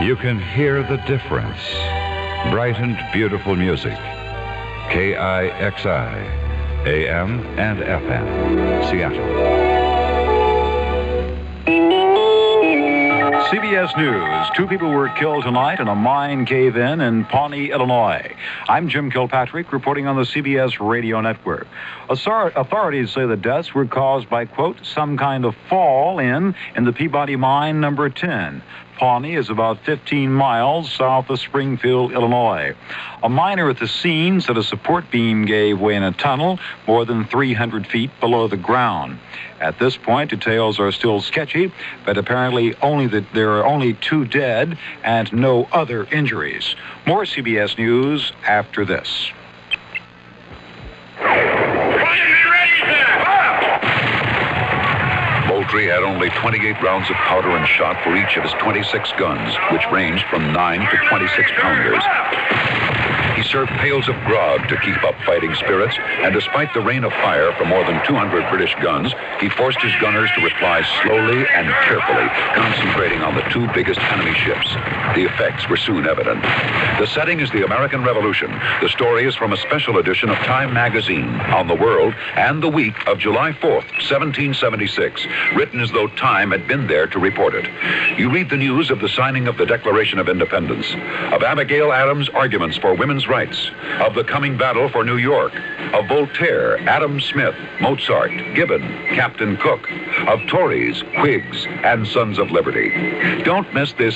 You can hear the difference. Bright and beautiful music. KIXI, AM and FM, Seattle. CBS News. 2 people were killed tonight in a mine cave-in in Pawnee, Illinois. I'm Jim Kilpatrick, reporting on the CBS radio network. Authorities say the deaths were caused by, quote, some kind of fall in the Peabody Mine number 10. Pawnee is about 15 miles south of Springfield, Illinois. A miner at the scene said a support beam gave way in a tunnel more than 300 feet below the ground. At this point, details are still sketchy, but apparently there are only 2 dead and no other injuries. More CBS News after this. Moultrie had only 28 rounds of powder and shot for each of his 26 guns, which ranged from 9 to 26 pounders. He served pails of grog to keep up fighting spirits, and despite the rain of fire from more than 200 British guns, he forced his gunners to reply slowly and carefully, concentrating on the 2 biggest enemy ships. The effects were soon evident. The setting is the American Revolution. The story is from a special edition of Time magazine on the world and the week of July 4th, 1776, written as though Time had been there to report it. You read the news of the signing of the Declaration of Independence, of Abigail Adams' arguments for women's rights, of the coming battle for New York, of Voltaire, Adam Smith, Mozart, Gibbon, Captain Cook, of Tories, Whigs, and Sons of Liberty. Don't miss this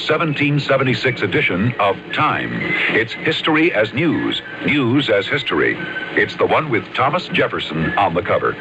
1776 edition of Time. It's history as news, news as history. It's the one with Thomas Jefferson on the cover.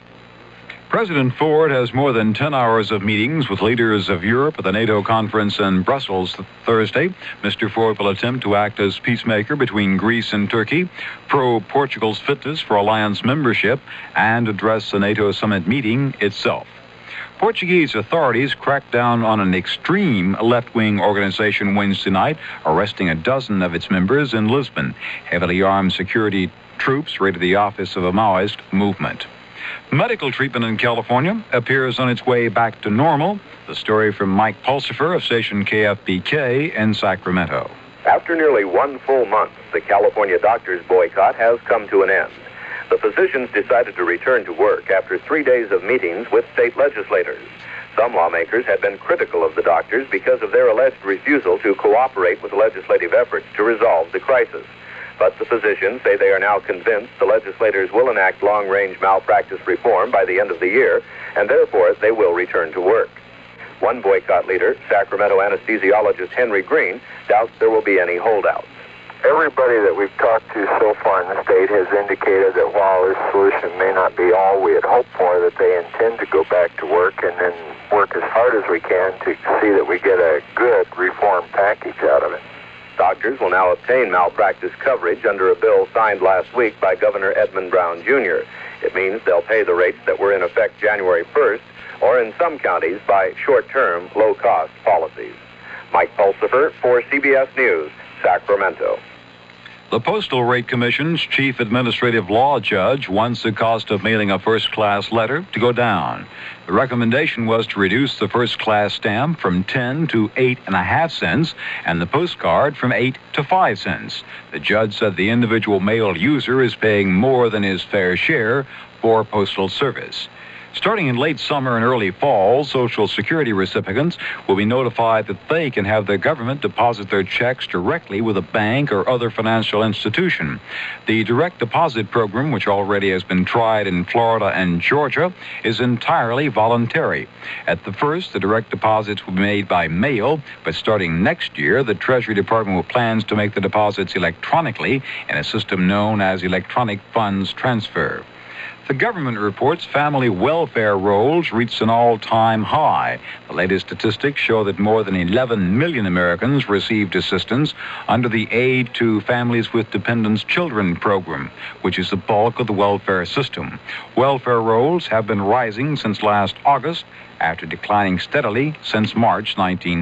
President Ford has more than 10 hours of meetings with leaders of Europe at the NATO conference in Brussels Thursday. Mr. Ford will attempt to act as peacemaker between Greece and Turkey, probe Portugal's fitness for alliance membership, and address the NATO summit meeting itself. Portuguese authorities cracked down on an extreme left-wing organization Wednesday night, arresting a dozen of its members in Lisbon. Heavily armed security troops raided the office of a Maoist movement. Medical treatment in California appears on its way back to normal. The story from Mike Pulsifer of station KFBK in Sacramento. After nearly 1 full month, the California doctors' boycott has come to an end. The physicians decided to return to work after 3 days of meetings with state legislators. Some lawmakers had been critical of the doctors because of their alleged refusal to cooperate with legislative efforts to resolve the crisis. But the physicians say they are now convinced the legislators will enact long-range malpractice reform by the end of the year, and therefore they will return to work. One boycott leader, Sacramento anesthesiologist Henry Green, doubts there will be any holdouts. Everybody that we've talked to so far in the state has indicated that while this solution may not be all we had hoped for, that they intend to go back to work and then work as hard as we can to see that we get a good reform package out of it. Doctors will now obtain malpractice coverage under a bill signed last week by Governor Edmund Brown, Jr. It means they'll pay the rates that were in effect January 1st, or in some counties by short-term, low-cost policies. Mike Pulsifer for CBS News, Sacramento. The Postal Rate Commission's chief administrative law judge wants the cost of mailing a first-class letter to go down. The recommendation was to reduce the first-class stamp from 10 to 8.5 cents and the postcard from 8 to 5 cents. The judge said the individual mail user is paying more than his fair share for postal service. Starting in late summer and early fall, Social Security recipients will be notified that they can have their government deposit their checks directly with a bank or other financial institution. The direct deposit program, which already has been tried in Florida and Georgia, is entirely voluntary. At the first, the direct deposits will be made by mail, but starting next year, the Treasury Department plans to make the deposits electronically in a system known as electronic funds transfer. The government reports family welfare rolls reached an all-time high. The latest statistics show that more than 11 million Americans received assistance under the Aid to Families with Dependents Children program, which is the bulk of the welfare system. Welfare rolls have been rising since last August, after declining steadily since March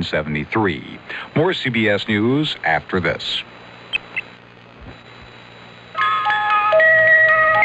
1973. More CBS News after this.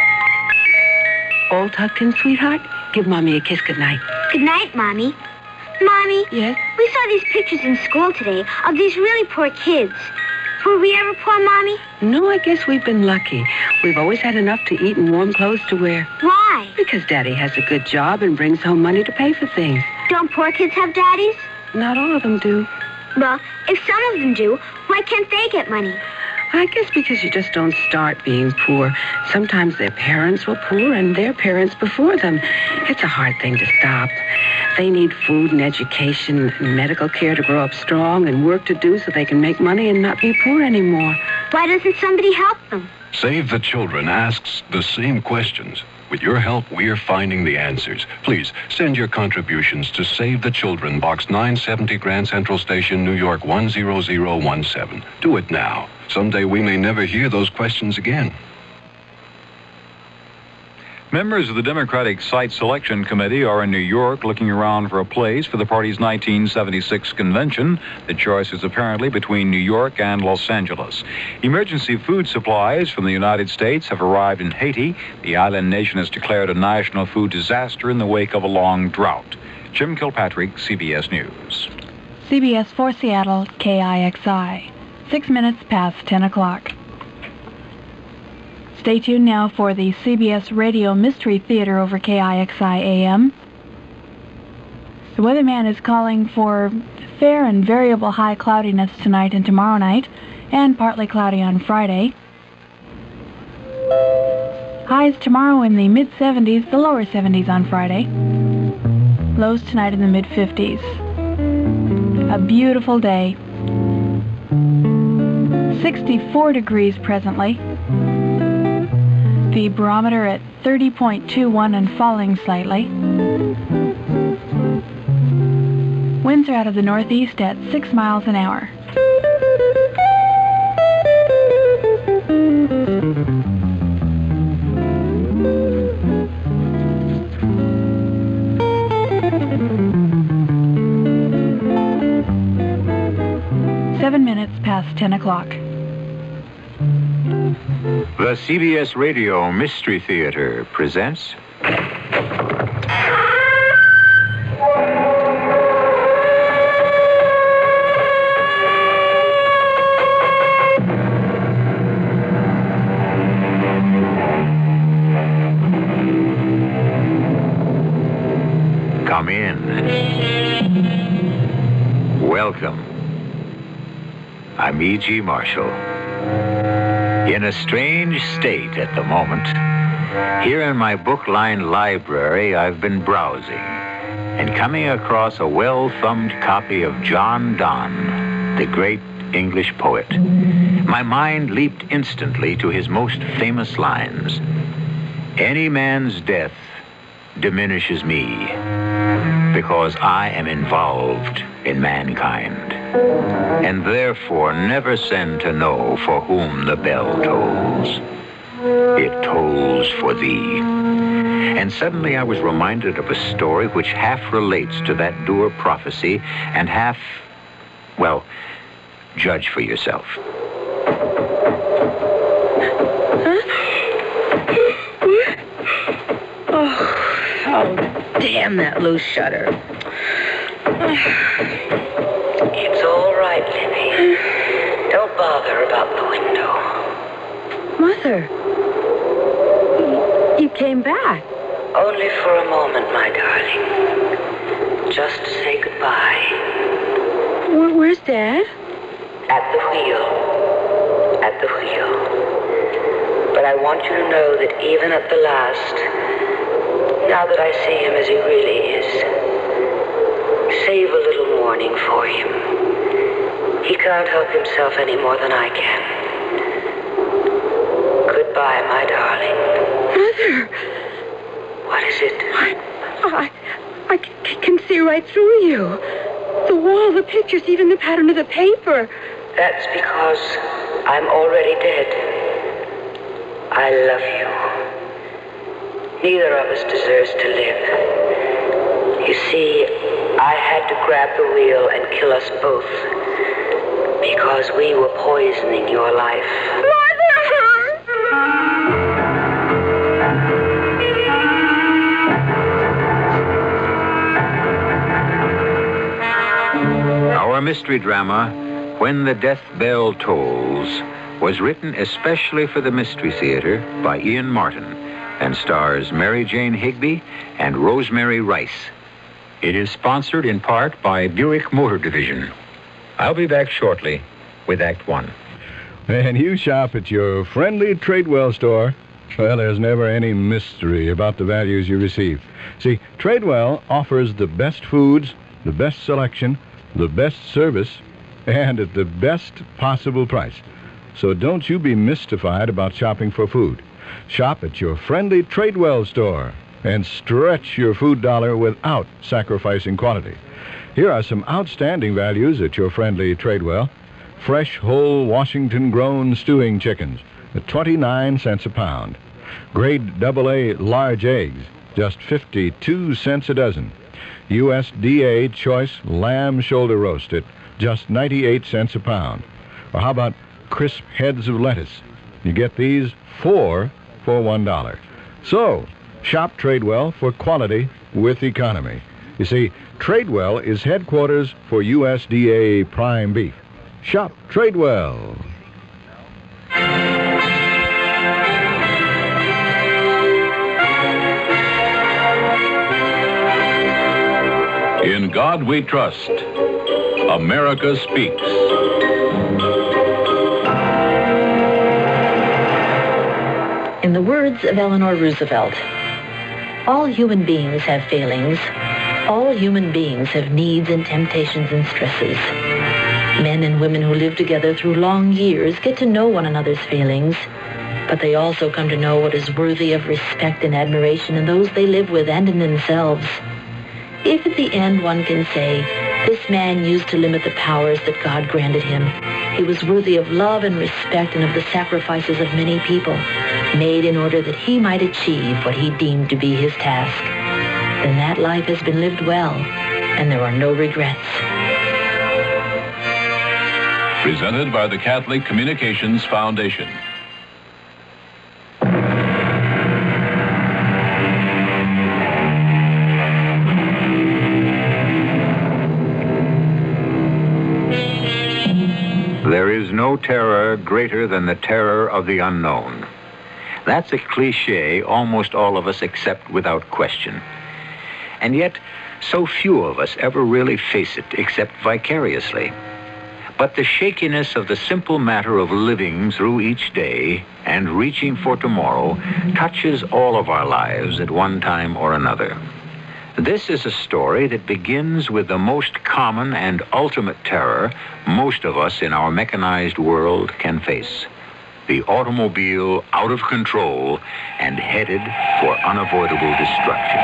All tucked in, sweetheart? Give Mommy a kiss goodnight. Good night, Mommy. Mommy? Yes? We saw these pictures in school today of these really poor kids. Were we ever poor, Mommy? No, I guess we've been lucky. We've always had enough to eat and warm clothes to wear. Why? Because Daddy has a good job and brings home money to pay for things. Don't poor kids have daddies? Not all of them do. Well, if some of them do, why can't they get money? I guess because you just don't start being poor. Sometimes their parents were poor and their parents before them. It's a hard thing to stop. They need food and education and medical care to grow up strong and work to do so they can make money and not be poor anymore. Why doesn't somebody help them? Save the Children asks the same questions. With your help, we're finding the answers. Please send your contributions to Save the Children, Box 970, Grand Central Station, New York 10017. Do it now. Someday we may never hear those questions again. Members of the Democratic Site Selection Committee are in New York looking around for a place for the party's 1976 convention. The choice is apparently between New York and Los Angeles. Emergency food supplies from the United States have arrived in Haiti. The island nation has declared a national food disaster in the wake of a long drought. Jim Kilpatrick, CBS News. CBS for Seattle, KIXI. 6 minutes past 10 o'clock. Stay tuned now for the CBS Radio Mystery Theater over KIXI AM. The weatherman is calling for fair and variable high cloudiness tonight and tomorrow night, and partly cloudy on Friday. Highs tomorrow in the mid-70s, the lower 70s on Friday. Lows tonight in the mid-50s. A beautiful day. 64 degrees presently. The barometer at 30.21 and falling slightly. Winds are out of the northeast at 6 miles an hour. Seven minutes past 10 o'clock. The CBS Radio Mystery Theater presents... Come in. Welcome. I'm E.G. Marshall. In a strange state at the moment. Here in my book-lined library, I've been browsing and coming across a well-thumbed copy of John Donne, the great English poet. My mind leaped instantly to his most famous lines. Any man's death diminishes me because I am involved in mankind, and therefore never send to know for whom the bell tolls. It tolls for thee. And suddenly I was reminded of a story which half relates to that dour prophecy and half, well, judge for yourself. Oh, damn that loose shutter. It's all right, Libby. Don't bother about the window. Mother, you came back. Only for a moment, my darling. Just to say goodbye. Where's Dad? At the wheel. At the wheel. But I want you to know that even at the last, now that I see him as he really is, save a little mourning for him. He can't help himself any more than I can. Goodbye, my darling. Mother! What is it? I can see right through you. The wall, the pictures, even the pattern of the paper. That's because I'm already dead. I love you. Neither of us deserves to live. You see, I had to grab the wheel and kill us both because we were poisoning your life. mystery drama, When the Death Bell Tolls, was written especially for the Mystery Theater by Ian Martin and stars Mary Jane Higby and Rosemary Rice. It is sponsored in part by Buick Motor Division. I'll be back shortly with Act One. And you shop at your friendly Tradewell store, well, there's never any mystery about the values you receive. See, Tradewell offers the best foods, the best selection, the best service, and at the best possible price. So don't you be mystified about shopping for food. Shop at your friendly Tradewell store and stretch your food dollar without sacrificing quality. Here are some outstanding values at your friendly Tradewell. Fresh, whole, Washington-grown stewing chickens at 29 cents a pound. Grade AA large eggs, just 52 cents a dozen. USDA choice lamb shoulder roast at just 98 cents a pound. Or how about crisp heads of lettuce? You get these 4 for $1. So, shop Tradewell for quality with economy. You see, Tradewell is headquarters for USDA prime beef. Shop Tradewell. In God we trust. America speaks. In the words of Eleanor Roosevelt, all human beings have failings. All human beings have needs and temptations and stresses. Men and women who live together through long years get to know one another's failings, but they also come to know what is worthy of respect and admiration in those they live with and in themselves. If at the end one can say, this man used to limit the powers that God granted him, he was worthy of love and respect and of the sacrifices of many people, made in order that he might achieve what he deemed to be his task, then that life has been lived well, and there are no regrets. Presented by the Catholic Communications Foundation. There is no terror greater than the terror of the unknown. That's a cliche almost all of us accept without question. And yet, so few of us ever really face it except vicariously. But the shakiness of the simple matter of living through each day and reaching for tomorrow touches all of our lives at one time or another. This is a story that begins with the most common and ultimate terror most of us in our mechanized world can face. The automobile out of control and headed for unavoidable destruction.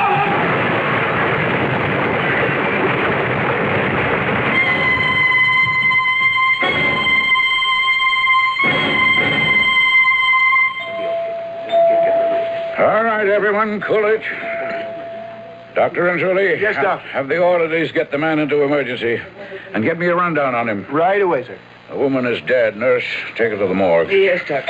All right, everyone, Coolidge. Dr. Anzuli. Yes, Doctor. Have the orderlies get the man into emergency and get me a rundown on him. Right away, sir. The woman is dead. Nurse, take her to the morgue. Yes, Doctor.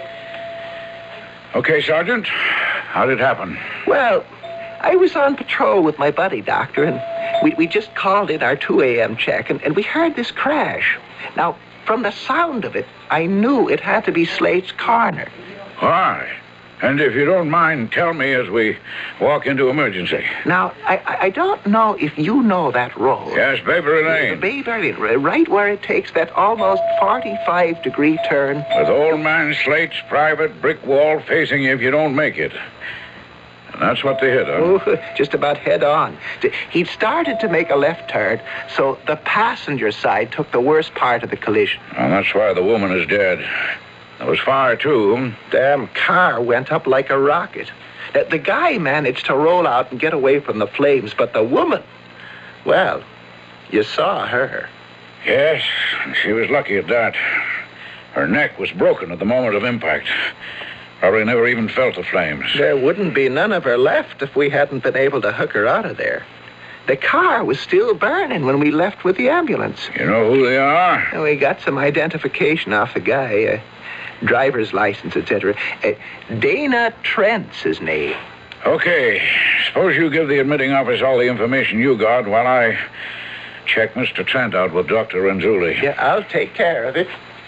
Okay, Sergeant. How did it happen? Well, I was on patrol with my buddy, Doctor, and we just called in our 2 a.m. check, and we heard this crash. Now, from the sound of it, I knew it had to be Slate's Corner. Why? And if you don't mind, tell me as we walk into emergency. Now, I don't know if you know that road. Yes, Baber Lane. Baber Lane, right where it takes that almost 45-degree turn. With old man Slate's private brick wall facing you if you don't make it. And that's what they hit, huh? Oh, just about head on. He'd started to make a left turn, so the passenger side took the worst part of the collision. And that's why the woman is dead. There was fire, too. Damn car went up like a rocket. The guy managed to roll out and get away from the flames, but the woman, well, you saw her. Yes, she was lucky at that. Her neck was broken at the moment of impact. Probably never even felt the flames. There wouldn't be none of her left if we hadn't been able to hook her out of there. The car was still burning when we left with the ambulance. You know who they are? And we got some identification off the guy. Driver's license, etc. Dana Trent's his name. Okay. Suppose you give the admitting office all the information you got while I check Mr. Trent out with Dr. Renzulli. Yeah, I'll take care of it.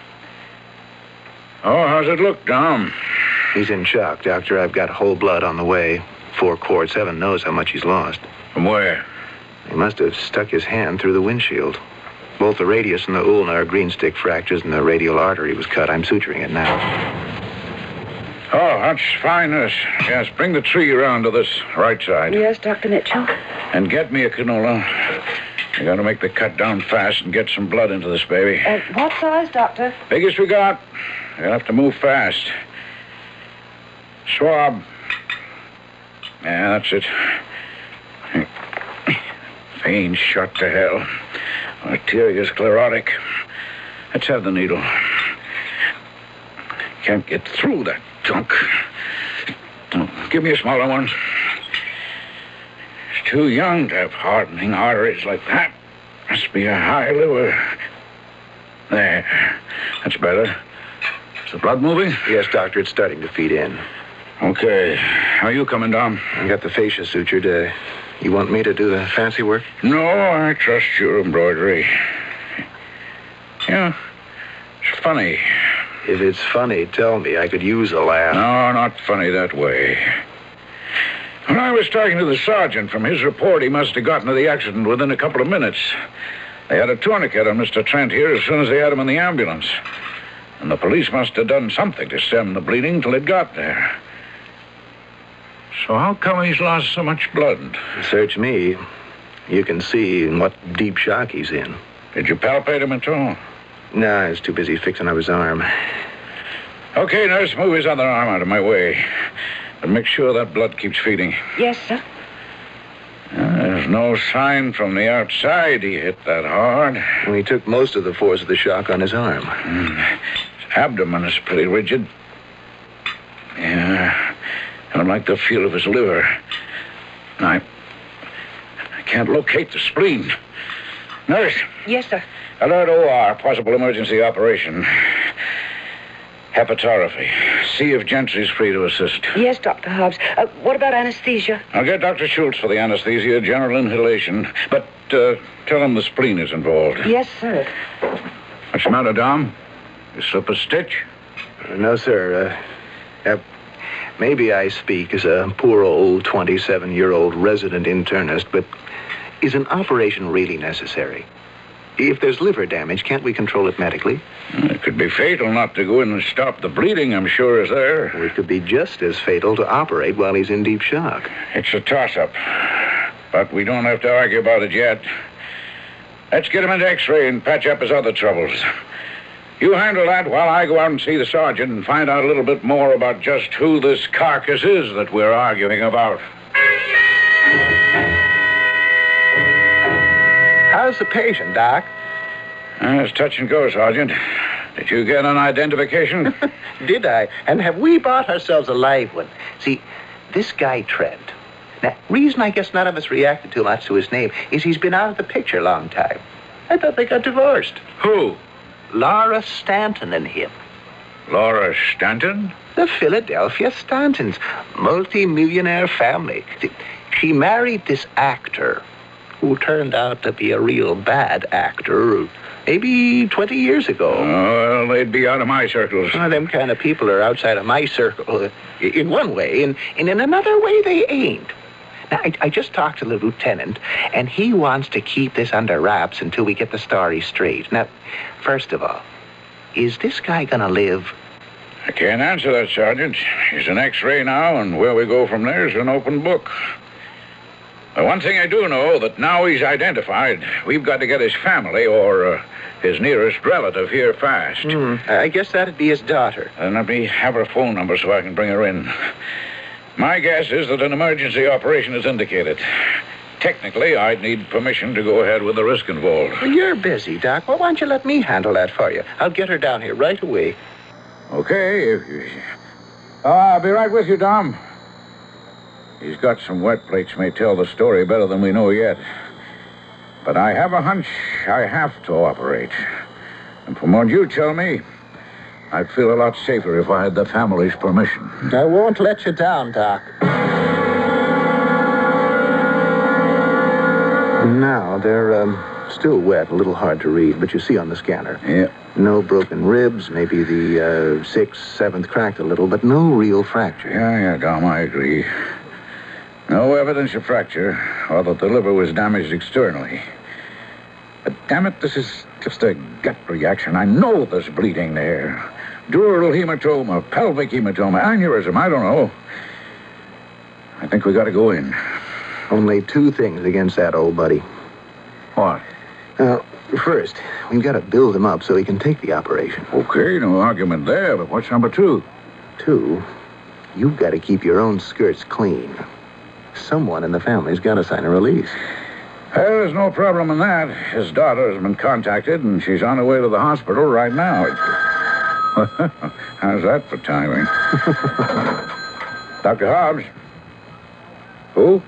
Oh, how's it look, Dom? He's in shock, Doctor. I've got whole blood on the way. 4 quarts. Heaven knows how much he's lost. From where? He must have stuck his hand through the windshield. Both the radius and the ulna are green stick fractures, and the radial artery was cut. I'm suturing it now. Oh, that's fine, nurse. Yes, bring the tree around to this right side. Yes, Dr. Mitchell. And get me a canola. I gotta make the cut down fast and get some blood into this baby. What size, Doctor? Biggest we got. You'll have to move fast. Swab. Yeah, that's it. Veins shot to hell. Arteria's sclerotic. Let's have the needle. Can't get through that junk. Oh, give me a smaller one. He's too young to have hardening arteries like that. Must be a high liver. There. That's better. Is the blood moving? Yes, Doctor. It's starting to feed in. Okay. How are you coming, Dom? I got the fascia sutured. You want me to do the fancy work? No, I trust your embroidery. Yeah. It's funny. If it's funny, tell me. I could use a laugh. No, not funny that way. When I was talking to the sergeant, from his report, he must have gotten to the accident within a couple of minutes. They had a tourniquet on Mr. Trent here as soon as they had him in the ambulance. And the police must have done something to stem the bleeding till it got there. So how come he's lost so much blood? Search me. You can see in what deep shock he's in. Did you palpate him at all? No, I was too busy fixing up his arm. Okay, nurse, move his other arm out of my way. And make sure that blood keeps feeding. Yes, sir. There's no sign from the outside he hit that hard. Well, he took most of the force of the shock on his arm. His abdomen is pretty rigid. Yeah, I don't like the feel of his liver. I can't locate the spleen. Nurse. Yes, sir. Alert OR, possible emergency operation. Hepatography. See if Gentry's free to assist. Yes, Dr. Hobbs. What about anesthesia? I'll get Dr. Schultz for the anesthesia, general inhalation. But tell him the spleen is involved. Yes, sir. What's the matter, Dom? You slip a stitch? No, sir. Maybe I speak as a poor old 27-year-old resident internist, but is an operation really necessary? If there's liver damage, can't we control it medically? It could be fatal not to go in and stop the bleeding, I'm sure, is there. It could be just as fatal to operate while he's in deep shock. It's a toss-up. But we don't have to argue about it yet. Let's get him into X-ray and patch up his other troubles. You handle that while I go out and see the sergeant and find out a little bit more about just who this carcass is that we're arguing about. How's the patient, Doc? It's touch and go, Sergeant. Did you get an identification? Did I? And have we bought ourselves a live one? See, this guy Trent. Now, reason I guess none of us reacted too much to his name is he's been out of the picture a long time. I thought they got divorced. Who? Laura Stanton and him. Laura Stanton? The Philadelphia Stantons. Multi-millionaire family. See, she married this actor who turned out to be a real bad actor maybe 20 years ago. Oh, well, they'd be out of my circles. Oh, them kind of people are outside of my circle in one way, and in another way they ain't. Now, I just talked to the lieutenant, and he wants to keep this under wraps until we get the story straight. Now, first of all, is this guy gonna live? I can't answer that, Sergeant. He's an X-ray now, and where we go from there is an open book. But one thing I do know, that now he's identified, we've got to get his family or his nearest relative here fast. I guess that'd be his daughter. And let me have her phone number so I can bring her in. My guess is that an emergency operation is indicated. Technically, I'd need permission to go ahead with the risk involved. Well, you're busy, Doc. Well, why don't you let me handle that for you? I'll get her down here right away. Okay. I'll be right with you, Dom. He's got some wet plates, may tell the story better than we know yet. But I have a hunch I have to operate. And from what you tell me, I'd feel a lot safer if I had the family's permission. I won't let you down, Doc. Now, they're still wet, a little hard to read, but you see on the scanner. Yeah. No broken ribs, maybe the 6th, 7th cracked a little, but no real fracture. Yeah, Dom, I agree. No evidence of fracture, or that the liver was damaged externally. But damn it, this is just a gut reaction. I know there's bleeding there. Dural hematoma, pelvic hematoma, aneurysm, I don't know. I think we got to go in. Only 2 things against that old buddy. What? First, we've got to build him up so he can take the operation. Okay, no argument there, but what's number 2? 2, you've got to keep your own skirts clean. Someone in the family's got to sign a release. Well, there's no problem in that. His daughter has been contacted, and she's on her way to the hospital right now. How's that for timing? Dr. Hobbs? Who?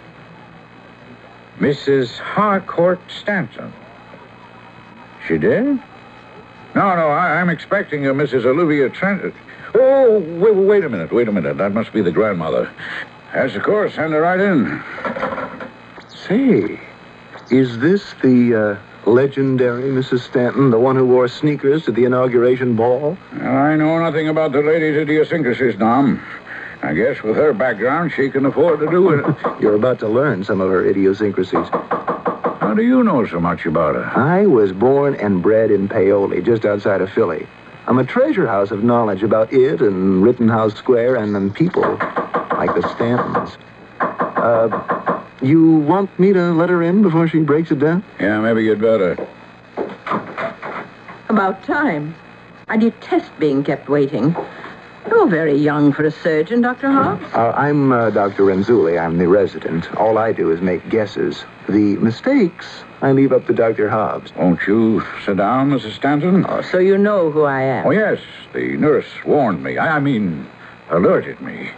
Mrs. Harcourt Stanton. She did? No, I'm expecting a Mrs. Olivia Trent. Oh, wait a minute. That must be the grandmother. Yes, of course. Send her right in. Say, is this the legendary Mrs. Stanton, the one who wore sneakers to the inauguration ball? I know nothing about the lady's idiosyncrasies, Dom. I guess with her background, she can afford to do it. You're about to learn some of her idiosyncrasies. How do you know so much about her? I was born and bred in Paoli, just outside of Philly. I'm a treasure house of knowledge about it and Rittenhouse Square and people like the Stantons. You want me to let her in before she breaks it down? Yeah, maybe you'd better. About time. I detest being kept waiting. You're very young for a surgeon, Dr. Hobbs. I'm Dr. Renzulli. I'm the resident. All I do is make guesses. The mistakes, I leave up to Dr. Hobbs. Won't you sit down, Mrs. Stanton? Oh, so you know who I am. Oh, yes. The nurse warned me. I mean, alerted me.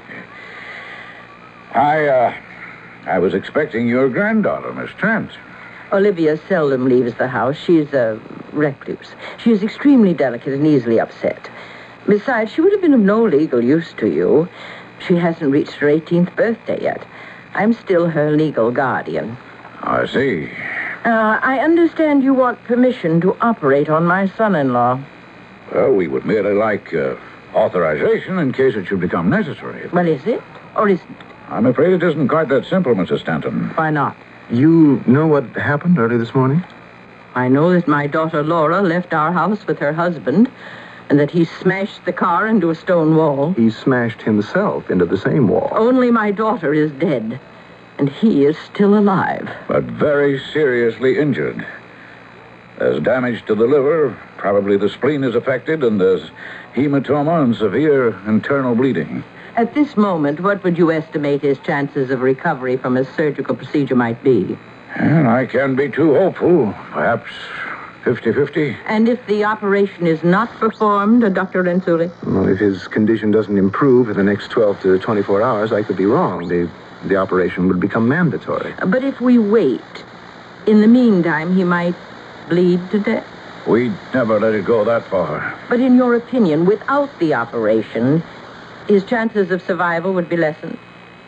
I was expecting your granddaughter, Miss Trent. Olivia seldom leaves the house. She's a recluse. She is extremely delicate and easily upset. Besides, she would have been of no legal use to you. She hasn't reached her 18th birthday yet. I'm still her legal guardian. I see. I understand you want permission to operate on my son-in-law. Well, we would merely like authorization in case it should become necessary. Well, is it? Or isn't it? I'm afraid it isn't quite that simple, Mrs. Stanton. Why not? You know what happened early this morning? I know that my daughter Laura left our house with her husband, and that he smashed the car into a stone wall. He smashed himself into the same wall. Only my daughter is dead, and he is still alive. But very seriously injured. There's damage to the liver, probably the spleen is affected, and there's hematoma and severe internal bleeding. At this moment, what would you estimate his chances of recovery from a surgical procedure might be? And I can't be too hopeful. Perhaps 50-50. And if the operation is not performed, Dr. Renzulli? Well, if his condition doesn't improve in the next 12 to 24 hours, I could be wrong. The operation would become mandatory. But if we wait, in the meantime, he might bleed to death? We'd never let it go that far. But in your opinion, without the operation, his chances of survival would be lessened?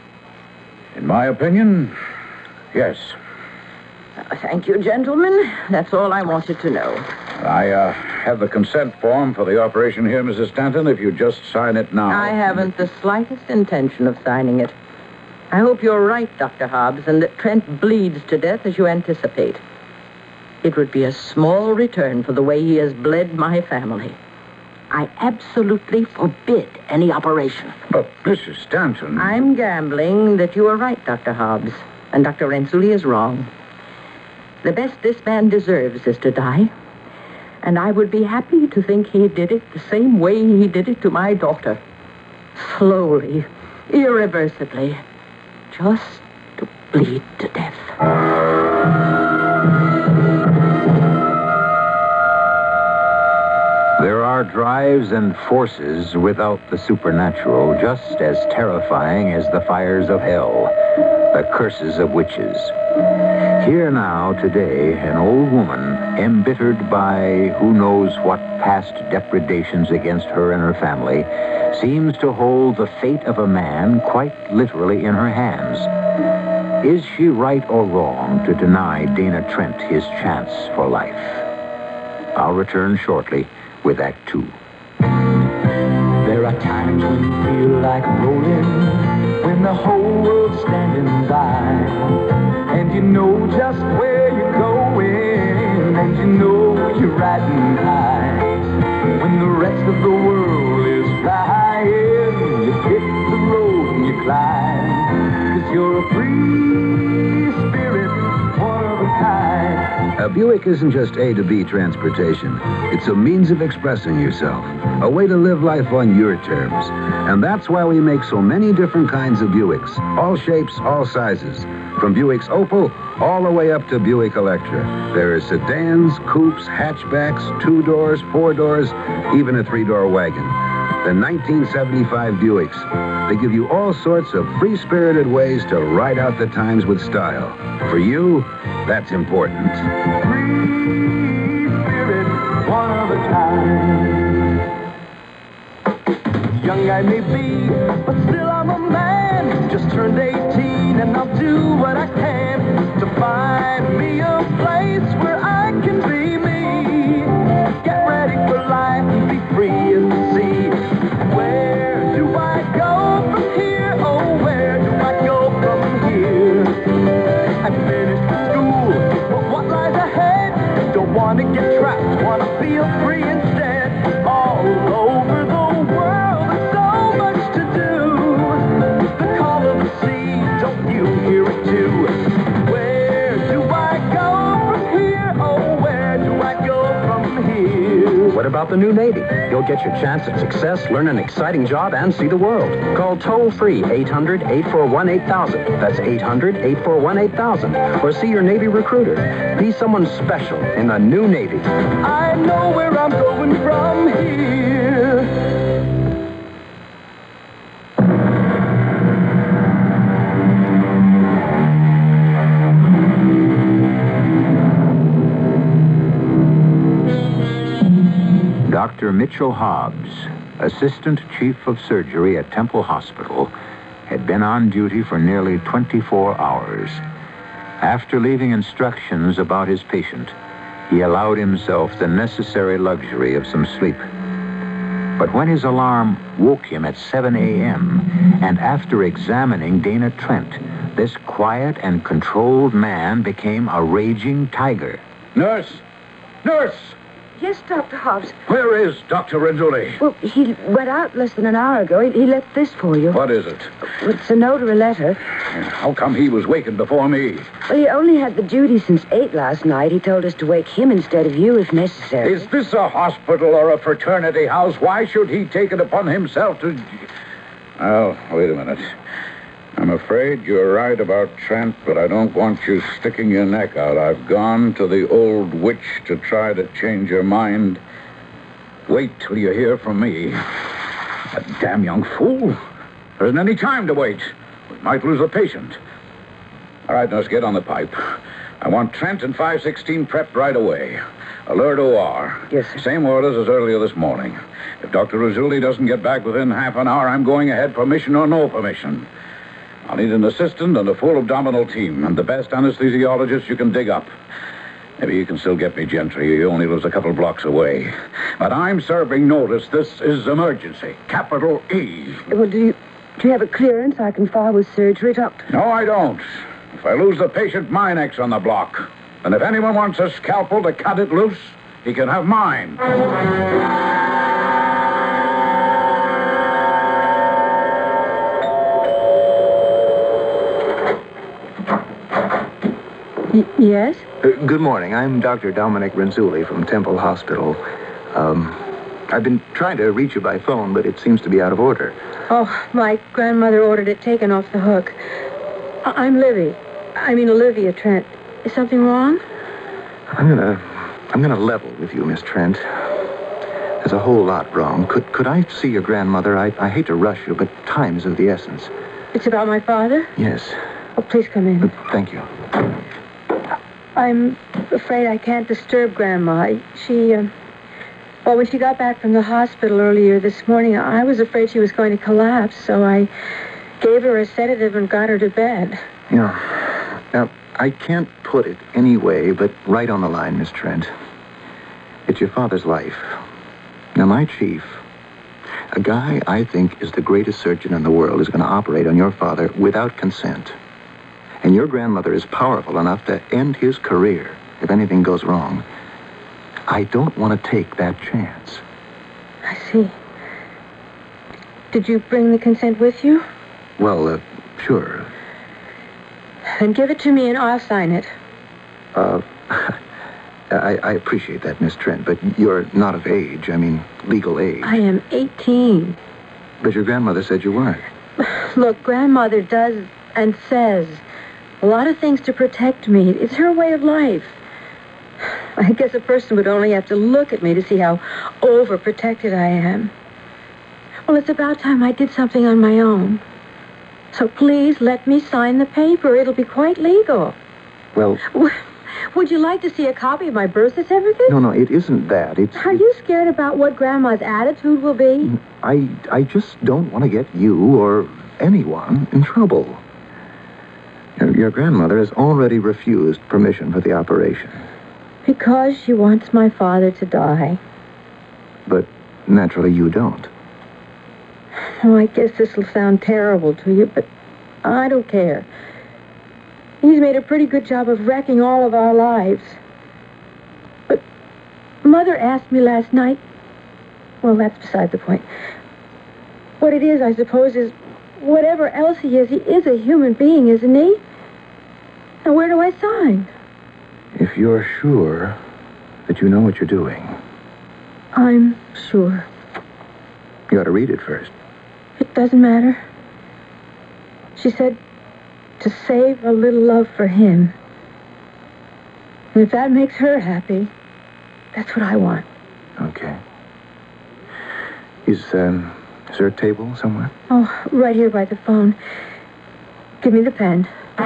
In my opinion, yes. Thank you, gentlemen. That's all I wanted to know. I have the consent form for the operation here, Mrs. Stanton, if you just sign it now. I haven't the slightest intention of signing it. I hope you're right, Dr. Hobbs, and that Trent bleeds to death as you anticipate. It would be a small return for the way he has bled my family. I absolutely forbid any operation. But, Mrs. Stanton... I'm gambling that you are right, Dr. Hobbs, and Dr. Renzulli is wrong. The best this man deserves is to die, and I would be happy to think he did it the same way he did it to my daughter. Slowly, irreversibly, just to bleed to death. There are drives and forces without the supernatural, just as terrifying as the fires of hell, the curses of witches. Here now, today, an old woman, embittered by who knows what past depredations against her and her family, seems to hold the fate of a man quite literally in her hands. Is she right or wrong to deny Dana Trent his chance for life? I'll return shortly with Act 2. There are times when you feel like rolling, when the whole world's standing by, and you know just where you're going, and you know you're riding high. When the rest of the world is flying, you hit the road and you climb, 'cause you're a free spirit, one of a kind. A Buick isn't just A to B transportation. It's a means of expressing yourself, a way to live life on your terms. And that's why we make so many different kinds of Buicks, all shapes, all sizes. From Buick's Opal all the way up to Buick Electra. There are sedans, coupes, hatchbacks, 2 doors, 4 doors, even a 3-door wagon. The 1975 Buicks. They give you all sorts of free-spirited ways to ride out the times with style. For you, that's important. Free spirit, one of a kind. Young I may be, but still I'm a man. Just turned 18 and I'll do what I can to find me a place where I can be me. Get ready for life and be free as the sea. Where do I go from here? Oh, where do I go from here? I finished school, but what lies ahead? Don't want to get trapped, want to feel free instead. All over the world, there's so much to do. The call of the sea, don't you hear it too? Where do I go from here? Oh, where do I go from here? What about the new Navy? You'll get your chance at success, learn an exciting job, and see the world. Call toll-free 800-841-8000. That's 800-841-8000. Or see your Navy recruiter. Be someone special in the new Navy. I know where I'm going from here. Dr. Mitchell Hobbs, Assistant Chief of Surgery at Temple Hospital, had been on duty for nearly 24 hours. After leaving instructions about his patient, he allowed himself the necessary luxury of some sleep. But when his alarm woke him at 7 a.m., and after examining Dana Trent, this quiet and controlled man became a raging tiger. Nurse! Nurse! Yes, Dr. Hobbs. Where is Dr. Renzulli? Well, he went out less than an hour ago. He left this for you. What is it? It's a note or a letter. How come he was wakened before me? Well, he only had the duty since 8 last night. He told us to wake him instead of you if necessary. Is this a hospital or a fraternity house? Why should he take it upon himself to... Oh, wait a minute. I'm afraid you're right about Trent, but I don't want you sticking your neck out. I've gone to the old witch to try to change your mind. Wait till you hear from me. That damn young fool. There isn't any time to wait. We might lose the patient. All right, nurse, get on the pipe. I want Trent and 516 prepped right away. Alert OR. Yes, sir. Same orders as earlier this morning. If Dr. Renzulli doesn't get back within half an hour, I'm going ahead, permission or no permission. I'll need an assistant and a full abdominal team, and the best anesthesiologist you can dig up. Maybe you can still get me Gentry. He only lives a couple blocks away. But I'm serving notice. This is emergency. Capital E. Well, do you have a clearance I can file with surgery, Doctor? No, I don't. If I lose the patient, my neck's on the block. And if anyone wants a scalpel to cut it loose, he can have mine. Yes? Good morning. I'm Dr. Dominic Renzulli from Temple Hospital. I've been trying to reach you by phone, but it seems to be out of order. Oh, my grandmother ordered it taken off the hook. I'm Livy. I mean Olivia Trent. Is something wrong? I'm gonna level with you, Miss Trent. There's a whole lot wrong. Could I see your grandmother? I hate to rush you, but time is of the essence. It's about my father? Yes. Oh, please come in. Thank you. I'm afraid I can't disturb Grandma. Well, when she got back from the hospital earlier this morning, I was afraid she was going to collapse, so I gave her a sedative and got her to bed. Yeah. Now, I can't put it any way but right on the line, Miss Trent. It's your father's life. Now, my chief, a guy I think is the greatest surgeon in the world, is going to operate on your father without consent. And your grandmother is powerful enough to end his career if anything goes wrong. I don't want to take that chance. I see. Did you bring the consent with you? Well, sure. Then give it to me and I'll sign it. I appreciate that, Miss Trent, but you're not of age. I mean, legal age. I am 18. But your grandmother said you weren't. Look, Grandmother does and says a lot of things to protect me. It's her way of life. I guess a person would only have to look at me to see how overprotected I am. Well, it's about time I did something on my own. So please let me sign the paper. It'll be quite legal. Well... Would you like to see a copy of my birth certificate? No, it isn't that. Are you scared about what Grandma's attitude will be? I just don't want to get you or anyone in trouble. Your grandmother has already refused permission for the operation. Because she wants my father to die. But naturally you don't. Oh, I guess this will sound terrible to you, but I don't care. He's made a pretty good job of wrecking all of our lives. But Mother asked me last night... Well, that's beside the point. What it is, I suppose, is whatever else he is a human being, isn't he? Now, where do I sign? If you're sure that you know what you're doing... I'm sure. You ought to read it first. It doesn't matter. She said... to save a little love for him. And if that makes her happy, that's what I want. Okay. Is there a table somewhere? Oh, right here by the phone. Give me the pen.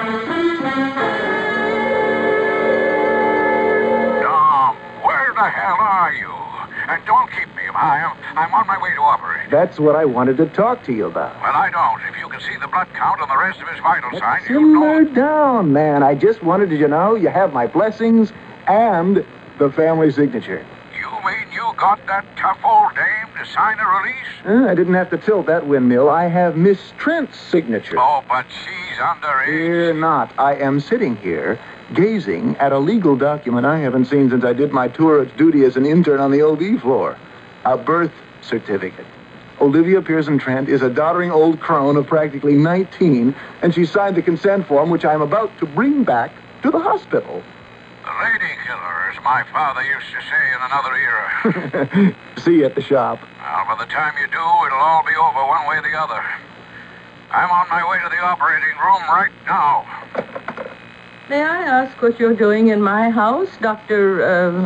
Tom, where the hell are you? And don't keep me. I'm on my way to operate. That's what I wanted to talk to you about. Well, I don't. If you can see the blood count and the rest of his vital signs, you Simmer down, man. I just wanted to, you have my blessings and the family signature. You mean you got that tough old dame to sign a release? I didn't have to tilt that windmill. I have Miss Trent's signature. Oh, but she's underage. Fear not. I am sitting here gazing at a legal document I haven't seen since I did my tour of duty as an intern on the OB floor. A birth certificate. Olivia Pearson Trent is a doddering old crone of practically 19, and she signed the consent form, which I'm about to bring back to the hospital. The lady killer, as my father used to say in another era. See you at the shop. Well, by the time you do, it'll all be over one way or the other. I'm on my way to the operating room right now. May I ask what you're doing in my house, Dr.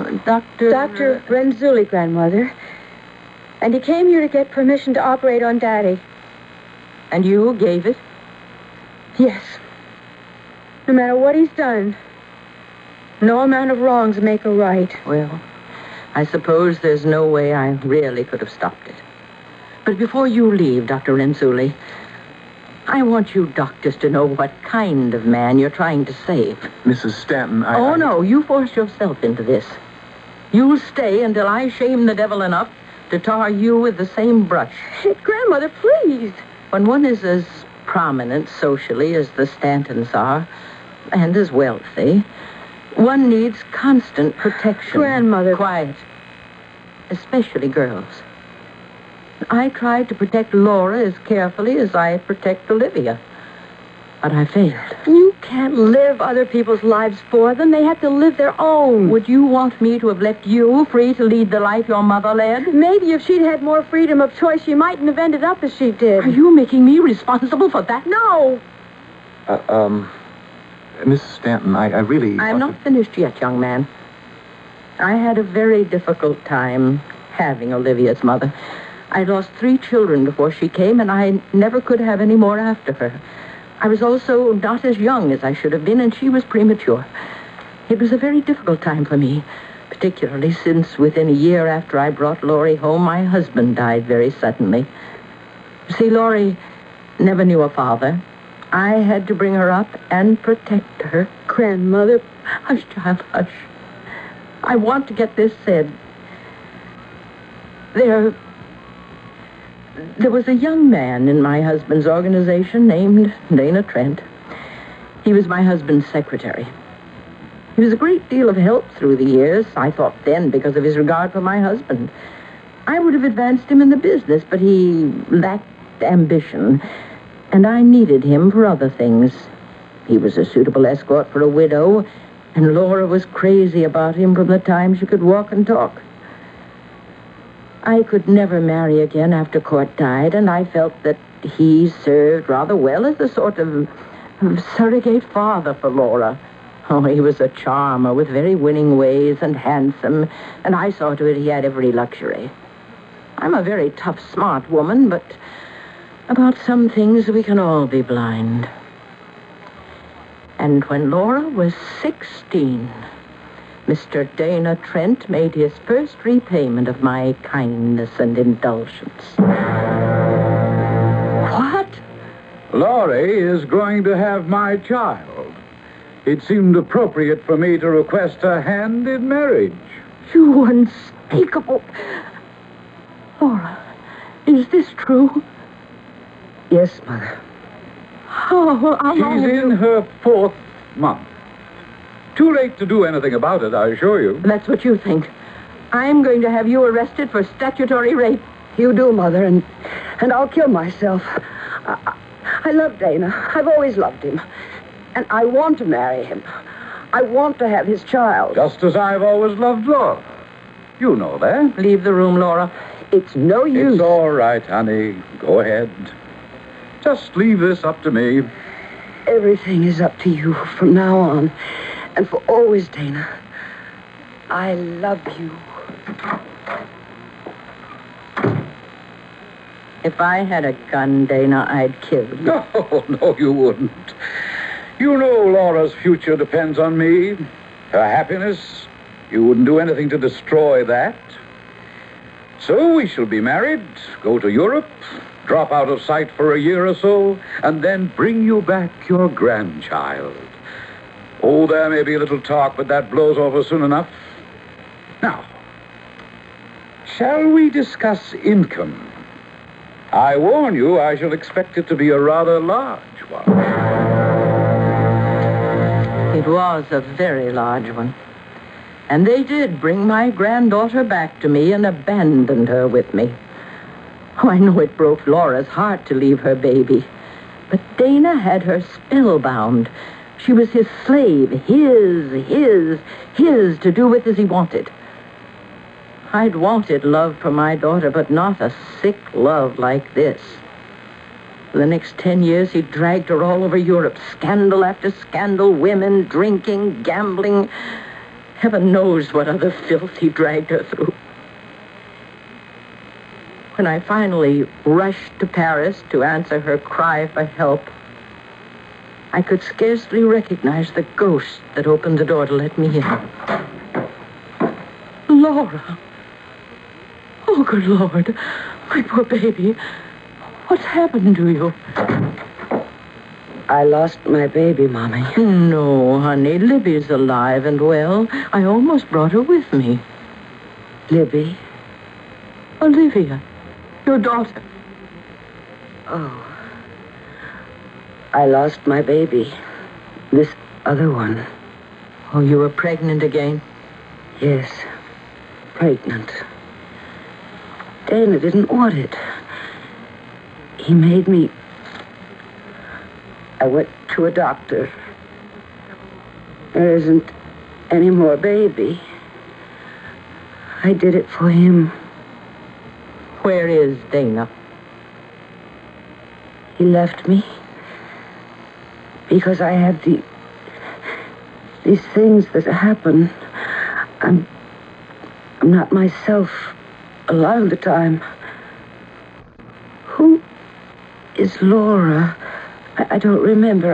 Renzulli, Grandmother. And he came here to get permission to operate on Daddy. And you gave it? Yes. No matter what he's done, no amount of wrongs make a right. Well, I suppose there's no way I really could have stopped it. But before you leave, Dr. Renzulli, I want you doctors to know what kind of man you're trying to save. Mrs. Stanton, No, you forced yourself into this. You'll stay until I shame the devil enough to tar you with the same brush. Grandmother, please. When one is as prominent socially as the Stantons are, and as wealthy, one needs constant protection. Grandmother. Quiet. Especially girls. I tried to protect Laura as carefully as I protect Olivia. But I failed. You can't live other people's lives for them. They have to live their own. Would you want me to have left you free to lead the life your mother led? Maybe if she'd had more freedom of choice, she mightn't have ended up as she did. Are you making me responsible for that? No. Mrs. Stanton, I really... I'm not finished yet, young man. I had a very difficult time having Olivia's mother. I lost 3 children before she came, and I never could have any more after her. I was also not as young as I should have been, and she was premature. It was a very difficult time for me, particularly since within a year after I brought Laurie home, my husband died very suddenly. You see, Laurie never knew a father, I had to bring her up and protect her. Grandmother, Hush, child, hush. I want to get this said. There was a young man in my husband's organization named Dana Trent. He was my husband's secretary. He was a great deal of help through the years, I thought then, because of his regard for my husband. I would have advanced him in the business, but he lacked ambition, and I needed him for other things. He was a suitable escort for a widow, and Laura was crazy about him from the time she could walk and talk. I could never marry again after Court died, and I felt that he served rather well as a sort of surrogate father for Laura. Oh, he was a charmer with very winning ways and handsome, and I saw to it he had every luxury. I'm a very tough, smart woman, but about some things we can all be blind. And when Laura was 16, Mr. Dana Trent made his first repayment of my kindness and indulgence. What? Laurie is going to have my child. It seemed appropriate for me to request her hand in marriage. You unspeakable... Laura, is this true? Yes, Mother. Oh, how long She's in her 4th month. Too late to do anything about it, I assure you. That's what you think. I'm going to have you arrested for statutory rape. You do, Mother, and I'll kill myself. I love Dana. I've always loved him. And I want to marry him. I want to have his child. Just as I've always loved Laura. You know that. Leave the room, Laura. It's no use. It's all right, honey. Go ahead. Just leave this up to me. Everything is up to you from now on. And for always, Dana. I love you. If I had a gun, Dana, I'd kill you. No, you wouldn't. You know Laura's future depends on me. Her happiness. You wouldn't do anything to destroy that. So we shall be married, go to Europe, drop out of sight for a year or so, and then bring you back your grandchild. Oh, there may be a little talk, but that blows over soon enough. Now, shall we discuss income? I warn you, I shall expect it to be a rather large one. It was a very large one. And they did bring my granddaughter back to me and abandoned her with me. Oh, I know it broke Laura's heart to leave her baby. But Dana had her spellbound. She was his slave, his, to do with as he wanted. I'd wanted love for my daughter, but not a sick love like this. For the next 10 years, he dragged her all over Europe, scandal after scandal, women, drinking, gambling. Heaven knows what other filth he dragged her through. When I finally rushed to Paris to answer her cry for help, I could scarcely recognize the ghost that opened the door to let me in. Laura. Oh, good Lord. My poor baby. What's happened to you? I lost my baby, Mommy. No, honey. Libby's alive and well. I almost brought her with me. Libby? Olivia, your daughter. Oh. I lost my baby. This other one. Oh, you were pregnant again? Yes. Pregnant. Dana didn't want it. He made me... I went to a doctor. There isn't any more baby. I did it for him. Where is Dana? He left me because I had these things that happen. I'm not myself a lot of the time. Who is Laura? I don't remember.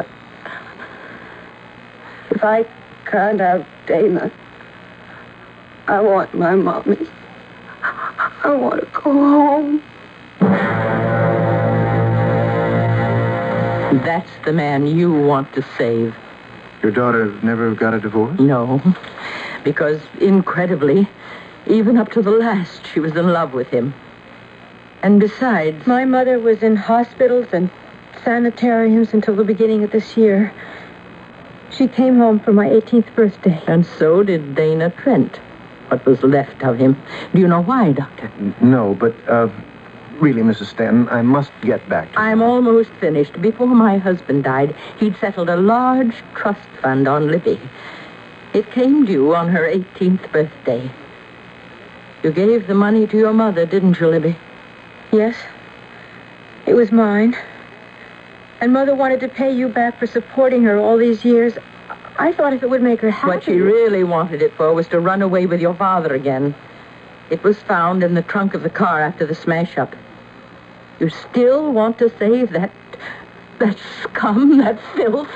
If I can't have Dana, I want my mommy. I want to go home. That's the man you want to save. Your daughter never got a divorce? No, because incredibly, even up to the last, she was in love with him. And besides... My mother was in hospitals and sanitariums until the beginning of this year. She came home for my 18th birthday. And so did Dana Trent. What was left of him. Do you know why, Doctor? No, but, really, Mrs. Stanton, I must get back to... I'm almost finished. Before my husband died, he'd settled a large trust fund on Libby. It came due on her 18th birthday. You gave the money to your mother, didn't you, Libby? Yes. It was mine. And Mother wanted to pay you back for supporting her all these years. I thought if it would make her happy... What she really wanted it for was to run away with your father again. It was found in the trunk of the car after the smash-up. You still want to save that scum, that filth?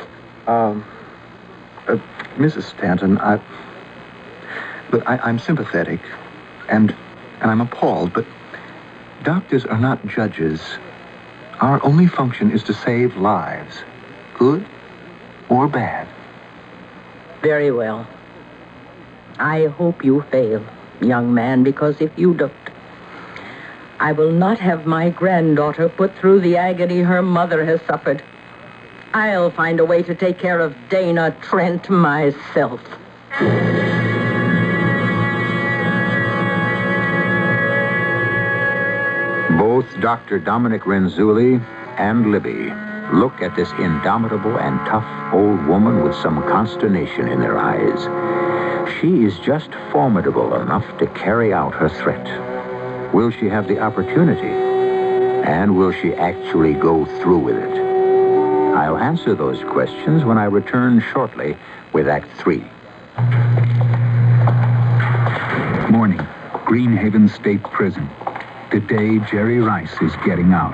Mrs. Stanton, I'm sympathetic, and I'm appalled, but doctors are not judges. Our only function is to save lives, good or bad. Very well. I hope you fail, young man, because if you don't, I will not have my granddaughter put through the agony her mother has suffered. I'll find a way to take care of Dana Trent myself. Both Dr. Dominic Renzulli and Libby look at this indomitable and tough old woman with some consternation in their eyes. She is just formidable enough to carry out her threat. Will she have the opportunity? And will she actually go through with it? I'll answer those questions when I return shortly with Act 3. Morning, Greenhaven State Prison. Today, Jerry Rice is getting out.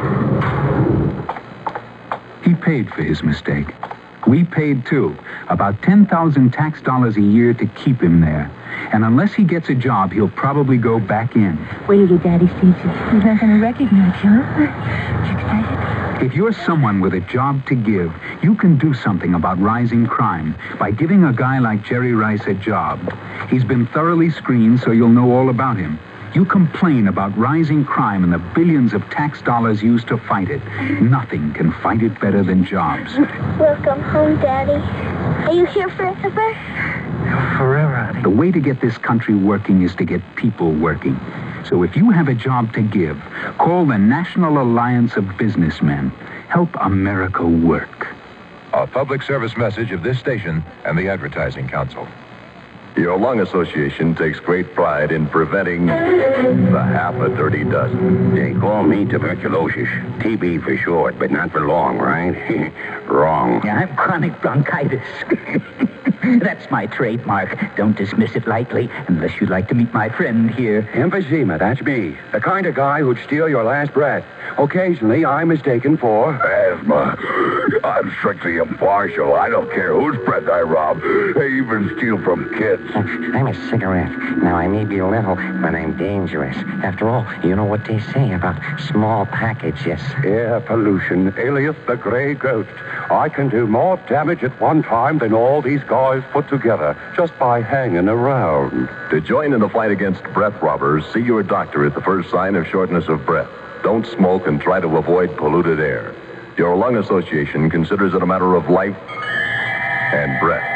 He paid for his mistake. We paid too. About 10,000 tax dollars a year to keep him there. And unless he gets a job, he'll probably go back in. Wait till Daddy sees you. He's not going to recognize you. You excited? If you're someone with a job to give, you can do something about rising crime by giving a guy like Jerry Rice a job. He's been thoroughly screened, so you'll know all about him. You complain about rising crime and the billions of tax dollars used to fight it. Nothing can fight it better than jobs. Welcome home, Daddy. Are you here forever? Forever, honey. The way to get this country working is to get people working. So if you have a job to give, call the National Alliance of Businessmen. Help America work. A public service message of this station and the Advertising Council. Your lung association takes great pride in preventing the half a dirty dozen. They call me tuberculosis. TB for short, but not for long, right? Wrong. Yeah, I'm chronic bronchitis. That's my trademark. Don't dismiss it lightly, unless you'd like to meet my friend here. Emphysema, that's me. The kind of guy who'd steal your last breath. Occasionally, I'm mistaken for... Asthma. I'm strictly impartial. I don't care whose breath I rob. I even steal from kids. I'm a cigarette. Now, I may be little, but I'm dangerous. After all, you know what they say about small packages. Air pollution, alias the gray ghost. I can do more damage at one time than all these guys put together just by hanging around. To join in the fight against breath robbers, see your doctor at the first sign of shortness of breath. Don't smoke and try to avoid polluted air. Your lung association considers it a matter of life and breath.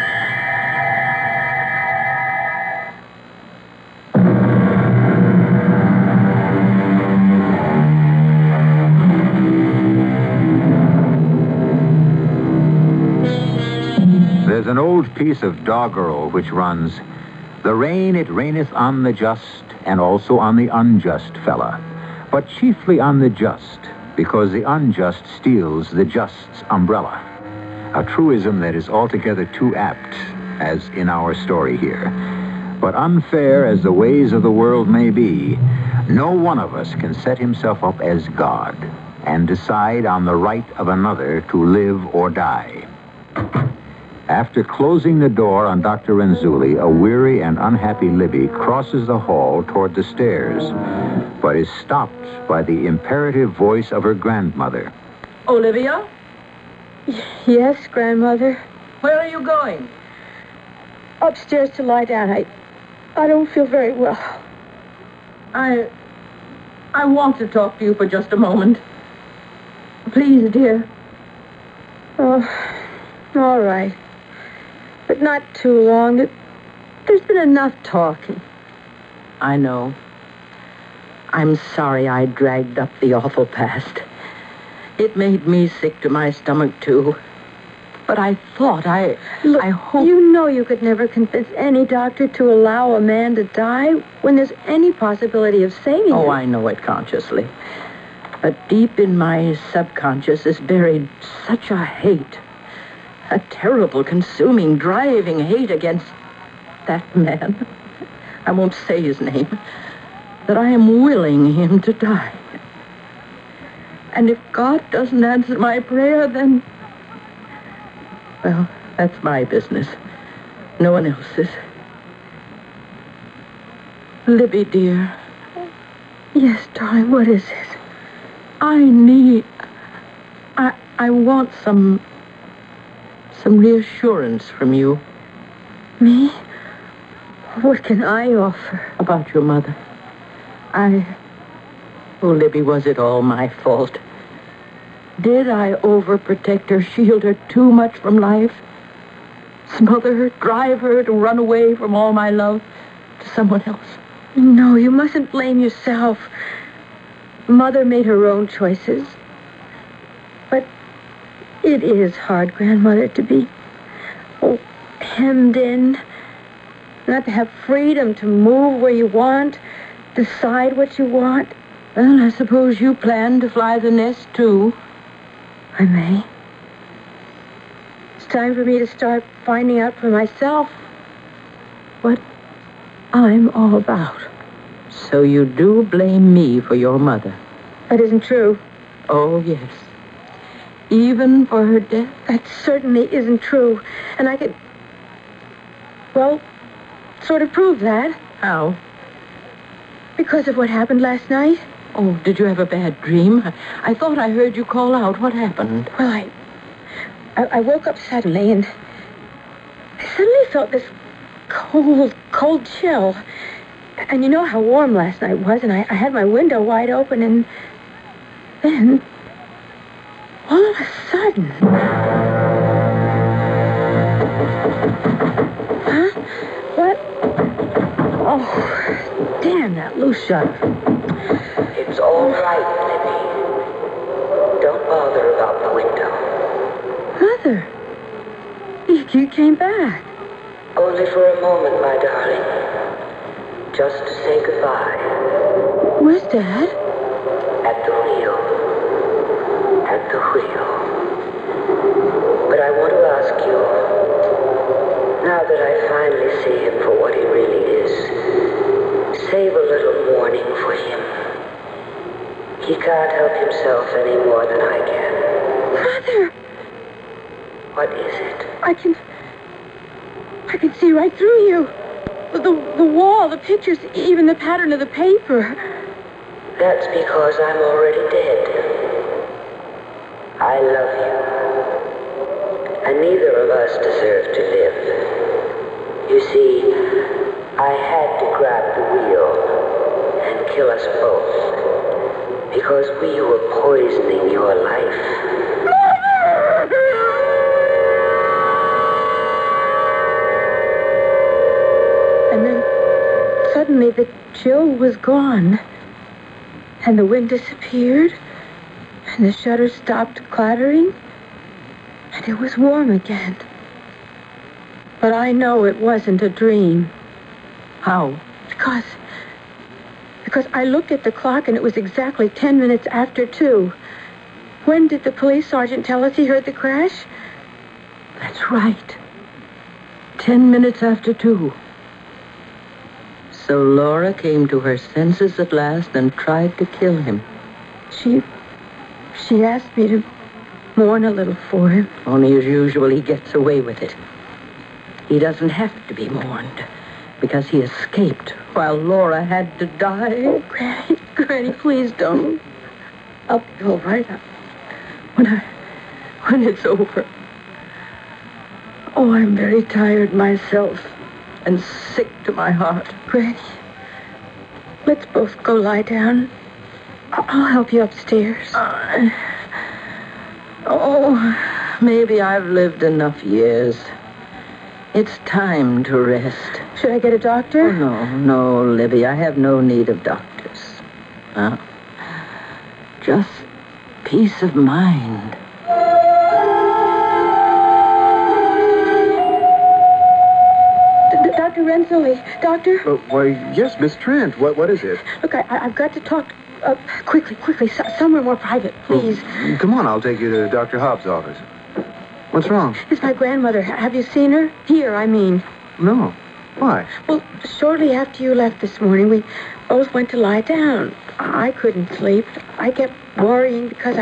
There's an old piece of doggerel which runs, "The rain it raineth on the just, and also on the unjust fella, but chiefly on the just, because the unjust steals the just's umbrella." A truism that is altogether too apt, as in our story here. But unfair as the ways of the world may be, no one of us can set himself up as God and decide on the right of another to live or die. After closing the door on Dr. Renzulli, a weary and unhappy Libby crosses the hall toward the stairs, but is stopped by the imperative voice of her grandmother. Olivia, Yes, Grandmother. Where are you going? Upstairs to lie down. I don't feel very well. I want to talk to you for just a moment. Please, dear. Oh, all right. But not too long. There's been enough talking. I know. I'm sorry I dragged up the awful past. It made me sick to my stomach, too. But I thought Look, I hope... You know you could never convince any doctor to allow a man to die when there's any possibility of saving him. Oh, I know it consciously. But deep in my subconscious is buried such a hate. A terrible, consuming, driving hate against that man. I won't say his name. That I am willing him to die. And if God doesn't answer my prayer, then... Well, that's my business. No one else's. Libby, dear. Yes, darling, what is it? I want some reassurance from you. Me? What can I offer? About your mother. Oh, Libby, was it all my fault? Did I overprotect her, shield her too much from life? Smother her, drive her to run away from all my love to someone else? No, you mustn't blame yourself. Mother made her own choices. But it is hard, Grandmother, to be hemmed in. Not to have freedom to move where you want, decide what you want. Well, I suppose you plan to fly the nest, too. I may. It's time for me to start finding out for myself what I'm all about. So you do blame me for your mother? That isn't true. Oh, yes. Even for her death? That certainly isn't true. And I could, well, sort of prove that. How? Because of what happened last night. Oh, did you have a bad dream? I thought I heard you call out. What happened? Well, I woke up suddenly, and I suddenly felt this cold chill. And you know how warm last night was, and I had my window wide open, and then, all of a sudden... Huh? What? Oh, damn that loose shutter. It's all right, Libby. Don't bother about the window. Mother, you came back. Only for a moment, my darling. Just to say goodbye. Where's Dad? At the wheel. At the wheel. But I want to ask you, now that I finally see him for what he really is, save a little mourning for him. He can't help himself any more than I can. Mother! What is it? I can see right through you. The wall, the pictures, even the pattern of the paper. That's because I'm already dead. I love you. And neither of us deserve to live. You see, I had to grab the wheel and kill us both. Because we were poisoning your life. And then suddenly the chill was gone. And the wind disappeared. And the shutters stopped clattering. And it was warm again. But I know it wasn't a dream. How? Because I looked at the clock and it was exactly 10 minutes after 2. When did the police sergeant tell us he heard the crash? That's right. 10 minutes after 2. So Laura came to her senses at last and tried to kill him. She asked me to mourn a little for him. Only as usual, he gets away with it. He doesn't have to be mourned because he escaped while Laura had to die. Oh, Granny, please don't. I'll be all right. when it's over. Oh, I'm very tired myself and sick to my heart. Granny, let's both go lie down. I'll help you upstairs. Maybe I've lived enough years. It's time to rest. Should I get a doctor? Oh, no, Libby. I have no need of doctors. Just peace of mind. Dr. Rensoli. Doctor? Why, yes, Miss Trent. What is it? Look, I've got to talk quickly, somewhere more private, please. Well, come on, I'll take you to Dr. Hobbs' office. What's wrong? It's my grandmother. Have you seen her? Here, I mean. No. Why? Well, shortly after you left this morning, we both went to lie down. I couldn't sleep. I kept worrying because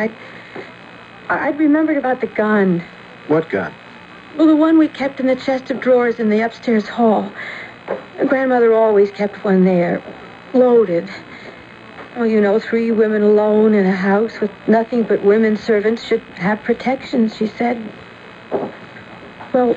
I'd remembered about the gun. What gun? Well, the one we kept in the chest of drawers in the upstairs hall. Grandmother always kept one there, loaded. Oh, you know, 3 women alone in a house with nothing but women servants should have protection, she said. Well,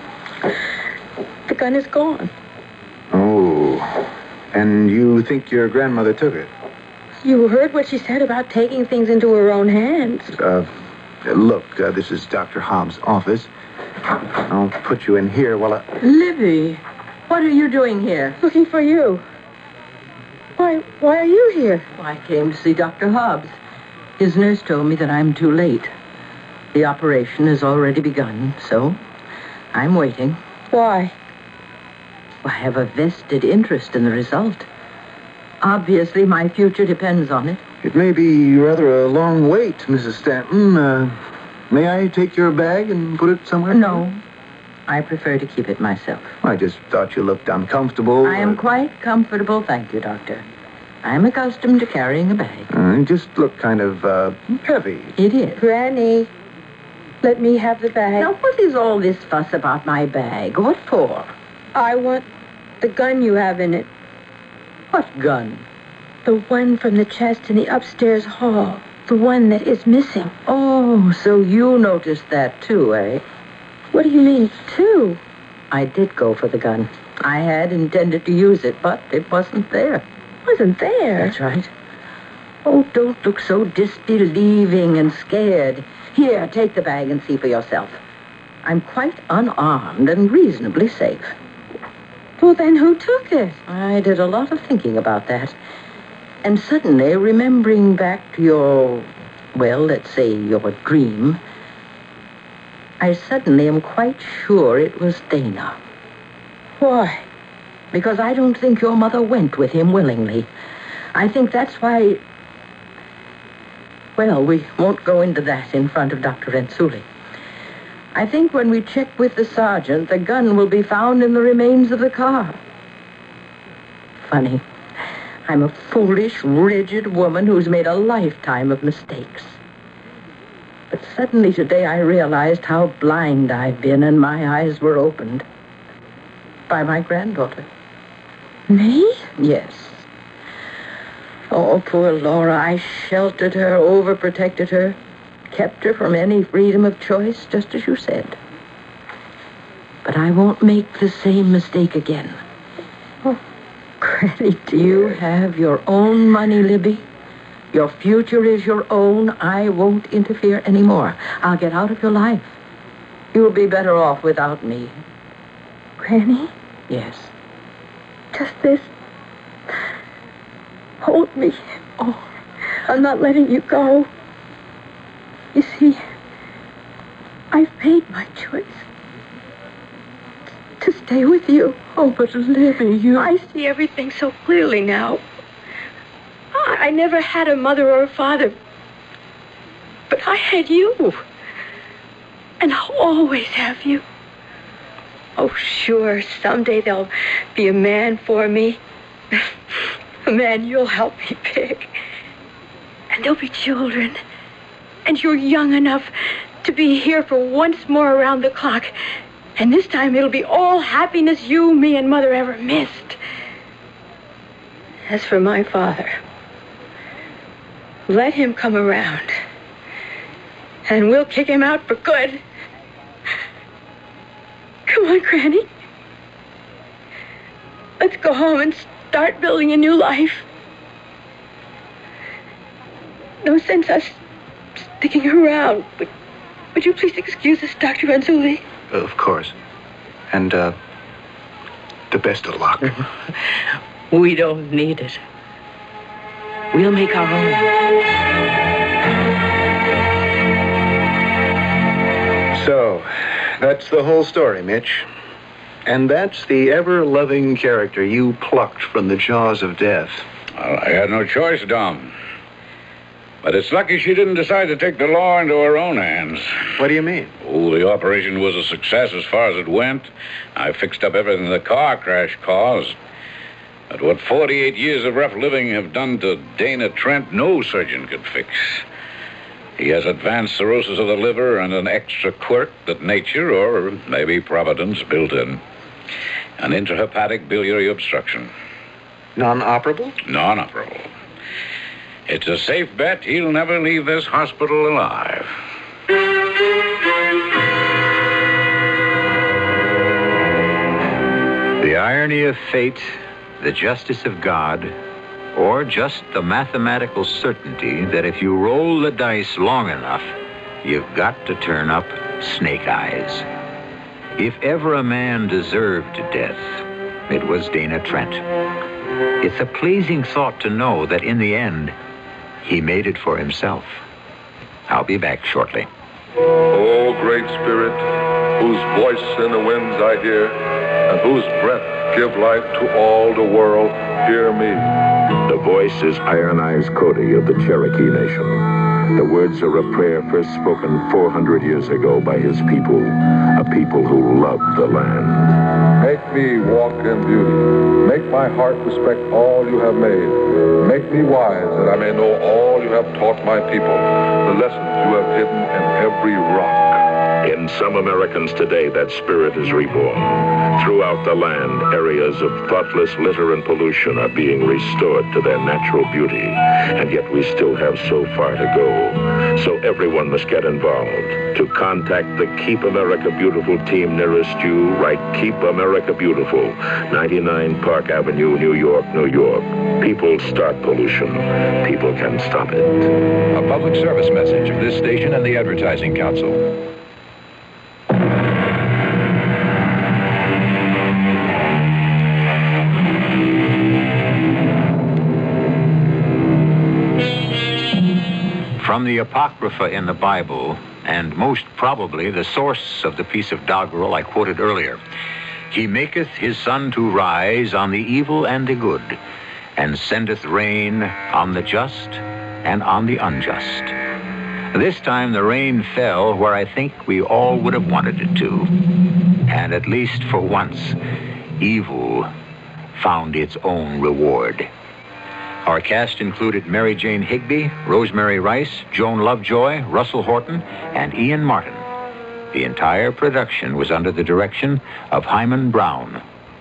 the gun is gone. Oh, and you think your grandmother took it? You heard what she said about taking things into her own hands. Look, this is Dr. Hobbs' office. I'll put you in here while I... Libby, what are you doing here? Looking for you. Why are you here? I came to see Dr. Hobbs. His nurse told me that I'm too late. The operation has already begun, so I'm waiting. Why? I have a vested interest in the result. Obviously, my future depends on it. It may be rather a long wait, Mrs. Stanton. May I take your bag and put it somewhere? No. I prefer to keep it myself. I just thought you looked uncomfortable. I am quite comfortable, thank you, Doctor. I'm accustomed to carrying a bag. You just look kind of, heavy. It is. Granny, let me have the bag. Now, what is all this fuss about my bag? What for? I want the gun you have in it. What gun? The one from the chest in the upstairs hall. The one that is missing. Oh, so you noticed that too, eh? What do you mean, too? I did go for the gun. I had intended to use it, but it wasn't there. Wasn't there? That's right. Oh, don't look so disbelieving and scared. Here, take the bag and see for yourself. I'm quite unarmed and reasonably safe. Well, then who took it? I did a lot of thinking about that. And suddenly, remembering back to your, well, let's say your dream, I suddenly am quite sure it was Dana. Why? Because I don't think your mother went with him willingly. I think that's why... Well, we won't go into that in front of Dr. Rensuli. I think when we check with the sergeant, the gun will be found in the remains of the car. Funny. I'm a foolish, rigid woman who's made a lifetime of mistakes. But suddenly today I realized how blind I've been, and my eyes were opened by my granddaughter. Me? Yes. Oh, poor Laura. I sheltered her, overprotected her, kept her from any freedom of choice, just as you said. But I won't make the same mistake again. Oh, Granny, do you have your own money, Libby? Your future is your own. I won't interfere anymore. I'll get out of your life. You'll be better off without me. Granny? Yes. Just this. Hold me. Oh, I'm not letting you go. You see, I've made my choice. To stay with you. Oh, but Libby, you... I see everything so clearly now. I never had a mother or a father. But I had you. And I'll always have you. Oh, sure, someday there'll be a man for me. A man you'll help me pick. And there'll be children. And you're young enough to be here for once more around the clock. And this time it'll be all happiness you, me, and Mother ever missed. As for my father, let him come around. And we'll kick him out for good. Come on, Granny. Let's go home and start building a new life. No sense us sticking around. Would you please excuse us, Dr. Renzulli? Of course. And, the best of luck. We don't need it. We'll make our own. So, that's the whole story, Mitch. And that's the ever-loving character you plucked from the jaws of death. Well, I had no choice, Dom. But it's lucky she didn't decide to take the law into her own hands. What do you mean? Oh, the operation was a success as far as it went. I fixed up everything the car crash caused. But what 48 years of rough living have done to Dana Trent, no surgeon could fix. He has advanced cirrhosis of the liver and an extra quirk that nature, or maybe Providence, built in. An intrahepatic biliary obstruction. Non-operable? Non-operable. It's a safe bet he'll never leave this hospital alive. The irony of fate, the justice of God, or just the mathematical certainty that if you roll the dice long enough, you've got to turn up snake eyes. If ever a man deserved death, it was Dana Trent. It's a pleasing thought to know that in the end, he made it for himself. I'll be back shortly. O great spirit, whose voice in the winds I hear, and whose breath give life to all the world, hear me. The voice is Iron Eyes Cody of the Cherokee Nation. The words are a prayer first spoken 400 years ago by his people, a people who loved the land. Make me walk in beauty. Make my heart respect all you have made. Make me wise that I may know all you have taught my people, the lessons you have hidden in every rock. In some Americans today, that spirit is reborn. Throughout the land, areas of thoughtless litter and pollution are being restored to their natural beauty. And yet we still have so far to go. So everyone must get involved. To contact the Keep America Beautiful team nearest you, write Keep America Beautiful, 99 Park Avenue, New York, New York. People start pollution. People can stop it. A public service message of this station and the Advertising Council. From the Apocrypha in the Bible, and most probably the source of the piece of doggerel I quoted earlier, he maketh his sun to rise on the evil and the good, and sendeth rain on the just and on the unjust. This time the rain fell where I think we all would have wanted it to. And at least for once, evil found its own reward. Our cast included Mary Jane Higby, Rosemary Rice, Joan Lovejoy, Russell Horton, and Ian Martin. The entire production was under the direction of Hyman Brown.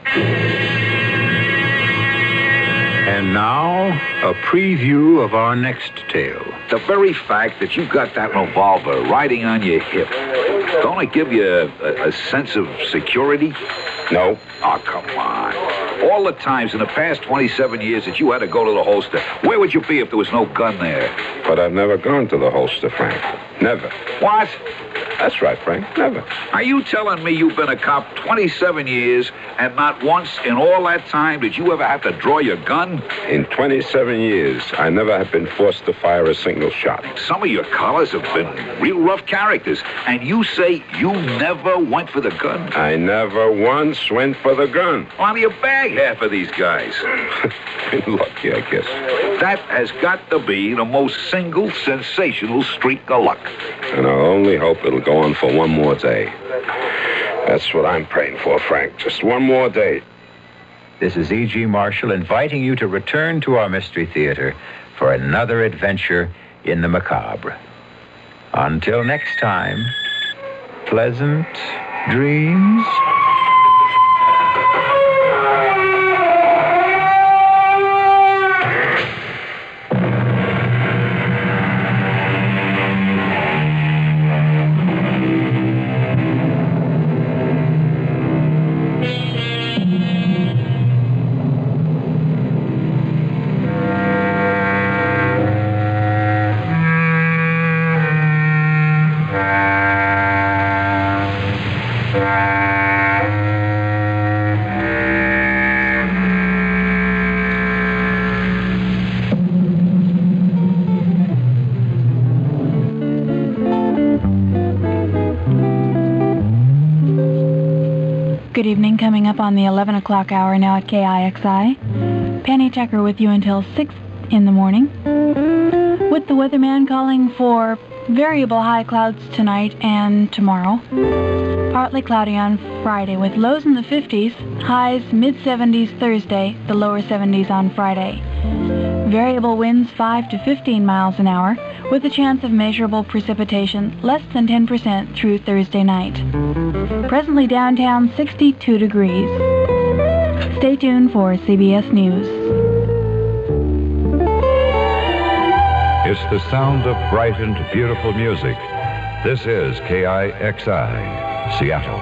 And now, a preview of our next tale. The very fact that you've got that revolver riding on your hip, don't it give you a sense of security? No. Oh, come on. All the times in the past 27 years that you had to go to the holster, where would you be if there was no gun there? But I've never gone to the holster, Frank. Never. What? That's right, Frank. Never. Are you telling me you've been a cop 27 years and not once in all that time did you ever have to draw your gun? In 27 years, I never have been forced to fire a single shot. Some of your callers have been real rough characters, and you say you never went for the gun? I never once went for the gun. On your bag, half of these guys. Lucky, I guess. That has got to be the most single sensational streak of luck. And I'll only hope it'll go on for one more day. That's what I'm praying for, Frank. Just one more day. This is E.G. Marshall inviting you to return to our Mystery Theater for another adventure in the macabre. Until next time, pleasant dreams. Good evening. Coming up on the 11 o'clock hour now at KIXI. Penny Tucker with you until 6 in the morning. With the weatherman calling for variable high clouds tonight and tomorrow. Partly cloudy on Friday with lows in the 50s, highs mid-70s Thursday, the lower 70s on Friday. Variable winds 5 to 15 miles an hour with a chance of measurable precipitation less than 10% through Thursday night. Presently downtown 62 degrees. Stay tuned for CBS News. It's the sound of bright and beautiful music. This is KIXI, Seattle.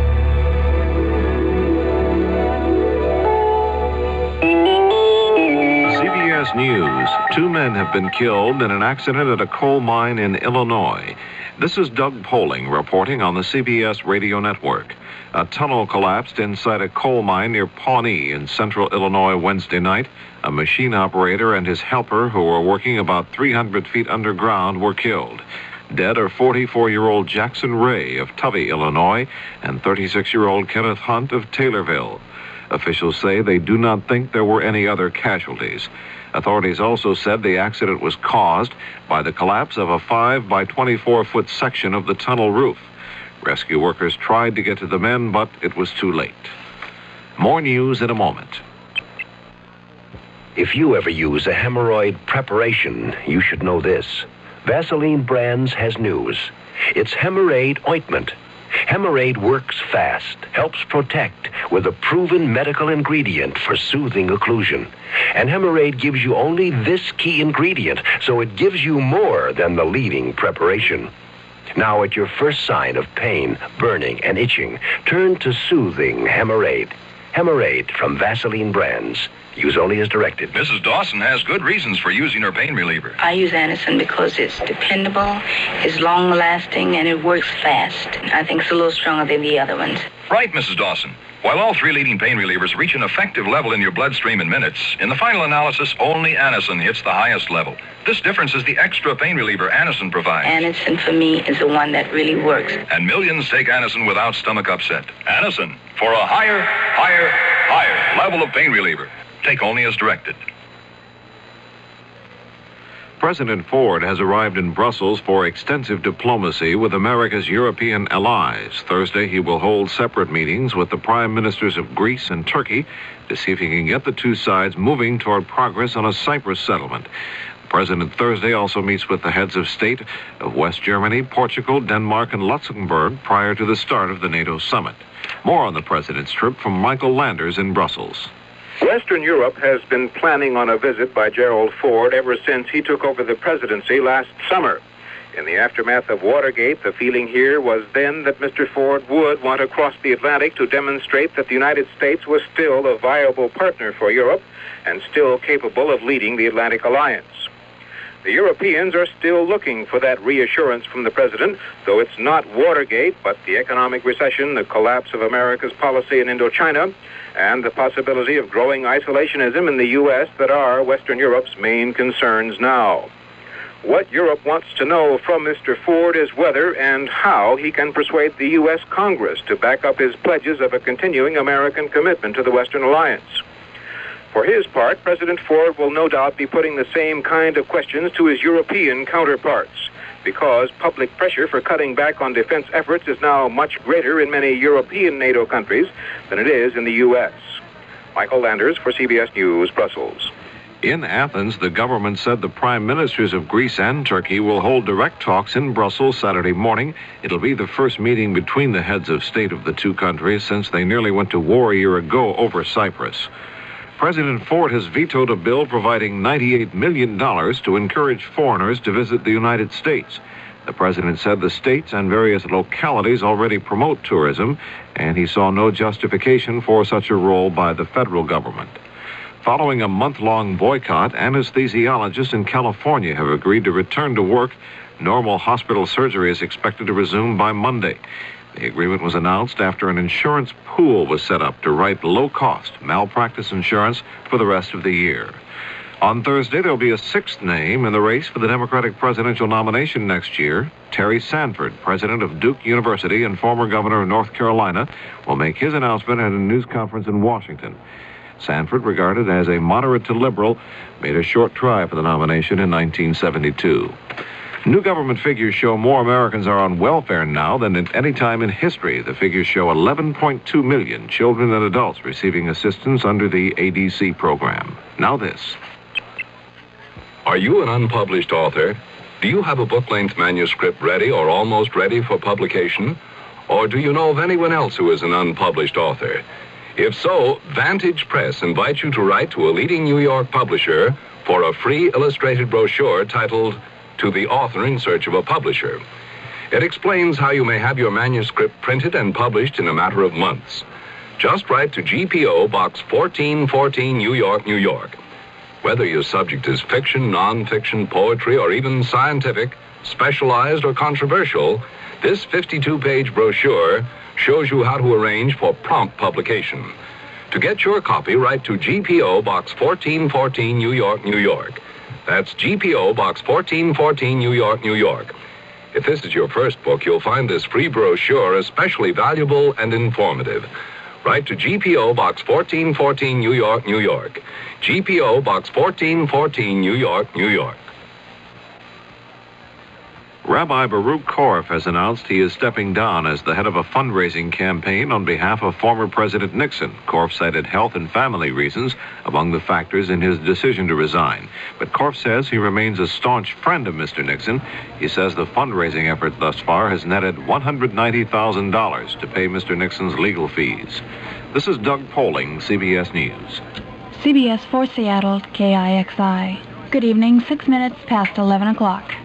CBS News. 2 men have been killed in an accident at a coal mine in Illinois. This is Doug Poling reporting on the CBS radio network. A tunnel collapsed inside a coal mine near Pawnee in central Illinois Wednesday night. A machine operator and his helper, who were working about 300 feet underground, were killed. Dead are 44-year-old Jackson Ray of Tovey, Illinois, and 36-year-old Kenneth Hunt of Taylorville. Officials say they do not think there were any other casualties. Authorities also said the accident was caused by the collapse of a 5 by 24-foot section of the tunnel roof. Rescue workers tried to get to the men, but it was too late. More news in a moment. If you ever use a hemorrhoid preparation, you should know this. Vaseline Brands has news. It's Hemorrhoid Ointment. Hemorrhoid works fast, helps protect with a proven medical ingredient for soothing occlusion. And Hemorrhoid gives you only this key ingredient, so it gives you more than the leading preparation. Now, at your first sign of pain, burning, and itching, turn to soothing Hemorrhoid. Hemorrhoid from Vaseline Brands. Use only as directed. Mrs. Dawson has good reasons for using her pain reliever. I use Anacin because it's dependable, it's long-lasting, and it works fast. I think it's a little stronger than the other ones. Right, Mrs. Dawson. While all 3 leading pain relievers reach an effective level in your bloodstream in minutes, in the final analysis, only Anacin hits the highest level. This difference is the extra pain reliever Anacin provides. Anacin, for me, is the one that really works. And millions take Anacin without stomach upset. Anacin, for a higher level of pain reliever. Take only as directed. President Ford has arrived in Brussels for extensive diplomacy with America's European allies. Thursday, he will hold separate meetings with the prime ministers of Greece and Turkey to see if he can get the 2 sides moving toward progress on a Cyprus settlement. The president Thursday also meets with the heads of state of West Germany, Portugal, Denmark, and Luxembourg prior to the start of the NATO summit. More on the president's trip from Michael Landers in Brussels. Western Europe has been planning on a visit by Gerald Ford ever since he took over the presidency last summer. In the aftermath of Watergate, the feeling here was then that Mr. Ford would want to cross the Atlantic to demonstrate that the United States was still a viable partner for Europe and still capable of leading the Atlantic Alliance. The Europeans are still looking for that reassurance from the president, though it's not Watergate, but the economic recession, the collapse of America's policy in Indochina, and the possibility of growing isolationism in the U.S. that are Western Europe's main concerns now. What Europe wants to know from Mr. Ford is whether and how he can persuade the U.S. Congress to back up his pledges of a continuing American commitment to the Western Alliance. For his part, President Ford will no doubt be putting the same kind of questions to his European counterparts, because public pressure for cutting back on defense efforts is now much greater in many European NATO countries than it is in the U.S. Michael Landers for CBS News, Brussels. In Athens, the government said the prime ministers of Greece and Turkey will hold direct talks in Brussels Saturday morning. It'll be the first meeting between the heads of state of the 2 countries since they nearly went to war a year ago over Cyprus. President Ford has vetoed a bill providing $98 million to encourage foreigners to visit the United States. The president said the states and various localities already promote tourism, and he saw no justification for such a role by the federal government. Following a month-long boycott, anesthesiologists in California have agreed to return to work. Normal hospital surgery is expected to resume by Monday. The agreement was announced after an insurance pool was set up to write low-cost malpractice insurance for the rest of the year. On Thursday, there'll be a sixth name in the race for the Democratic presidential nomination next year. Terry Sanford, president of Duke University and former governor of North Carolina, will make his announcement at a news conference in Washington. Sanford, regarded as a moderate to liberal, made a short try for the nomination in 1972. New government figures show more Americans are on welfare now than at any time in history. The figures show 11.2 million children and adults receiving assistance under the ADC program. Now this. Are you an unpublished author? Do you have a book-length manuscript ready or almost ready for publication? Or do you know of anyone else who is an unpublished author? If so, Vantage Press invites you to write to a leading New York publisher for a free illustrated brochure titled To the Author in Search of a Publisher. It explains how you may have your manuscript printed and published in a matter of months. Just write to GPO Box 1414, New York, New York. Whether your subject is fiction, nonfiction, poetry, or even scientific, specialized, or controversial, this 52-page brochure shows you how to arrange for prompt publication. To get your copy, write to GPO Box 1414, New York, New York. That's GPO Box 1414, New York, New York. If this is your first book, you'll find this free brochure especially valuable and informative. Write to GPO Box 1414, New York, New York. GPO Box 1414, New York, New York. Rabbi Baruch Korf has announced he is stepping down as the head of a fundraising campaign on behalf of former President Nixon. Korf cited health and family reasons among the factors in his decision to resign. But Korf says he remains a staunch friend of Mr. Nixon. He says the fundraising effort thus far has netted $190,000 to pay Mr. Nixon's legal fees. This is Doug Poling, CBS News. CBS for Seattle, KIXI. Good evening, 6 minutes past 11 o'clock.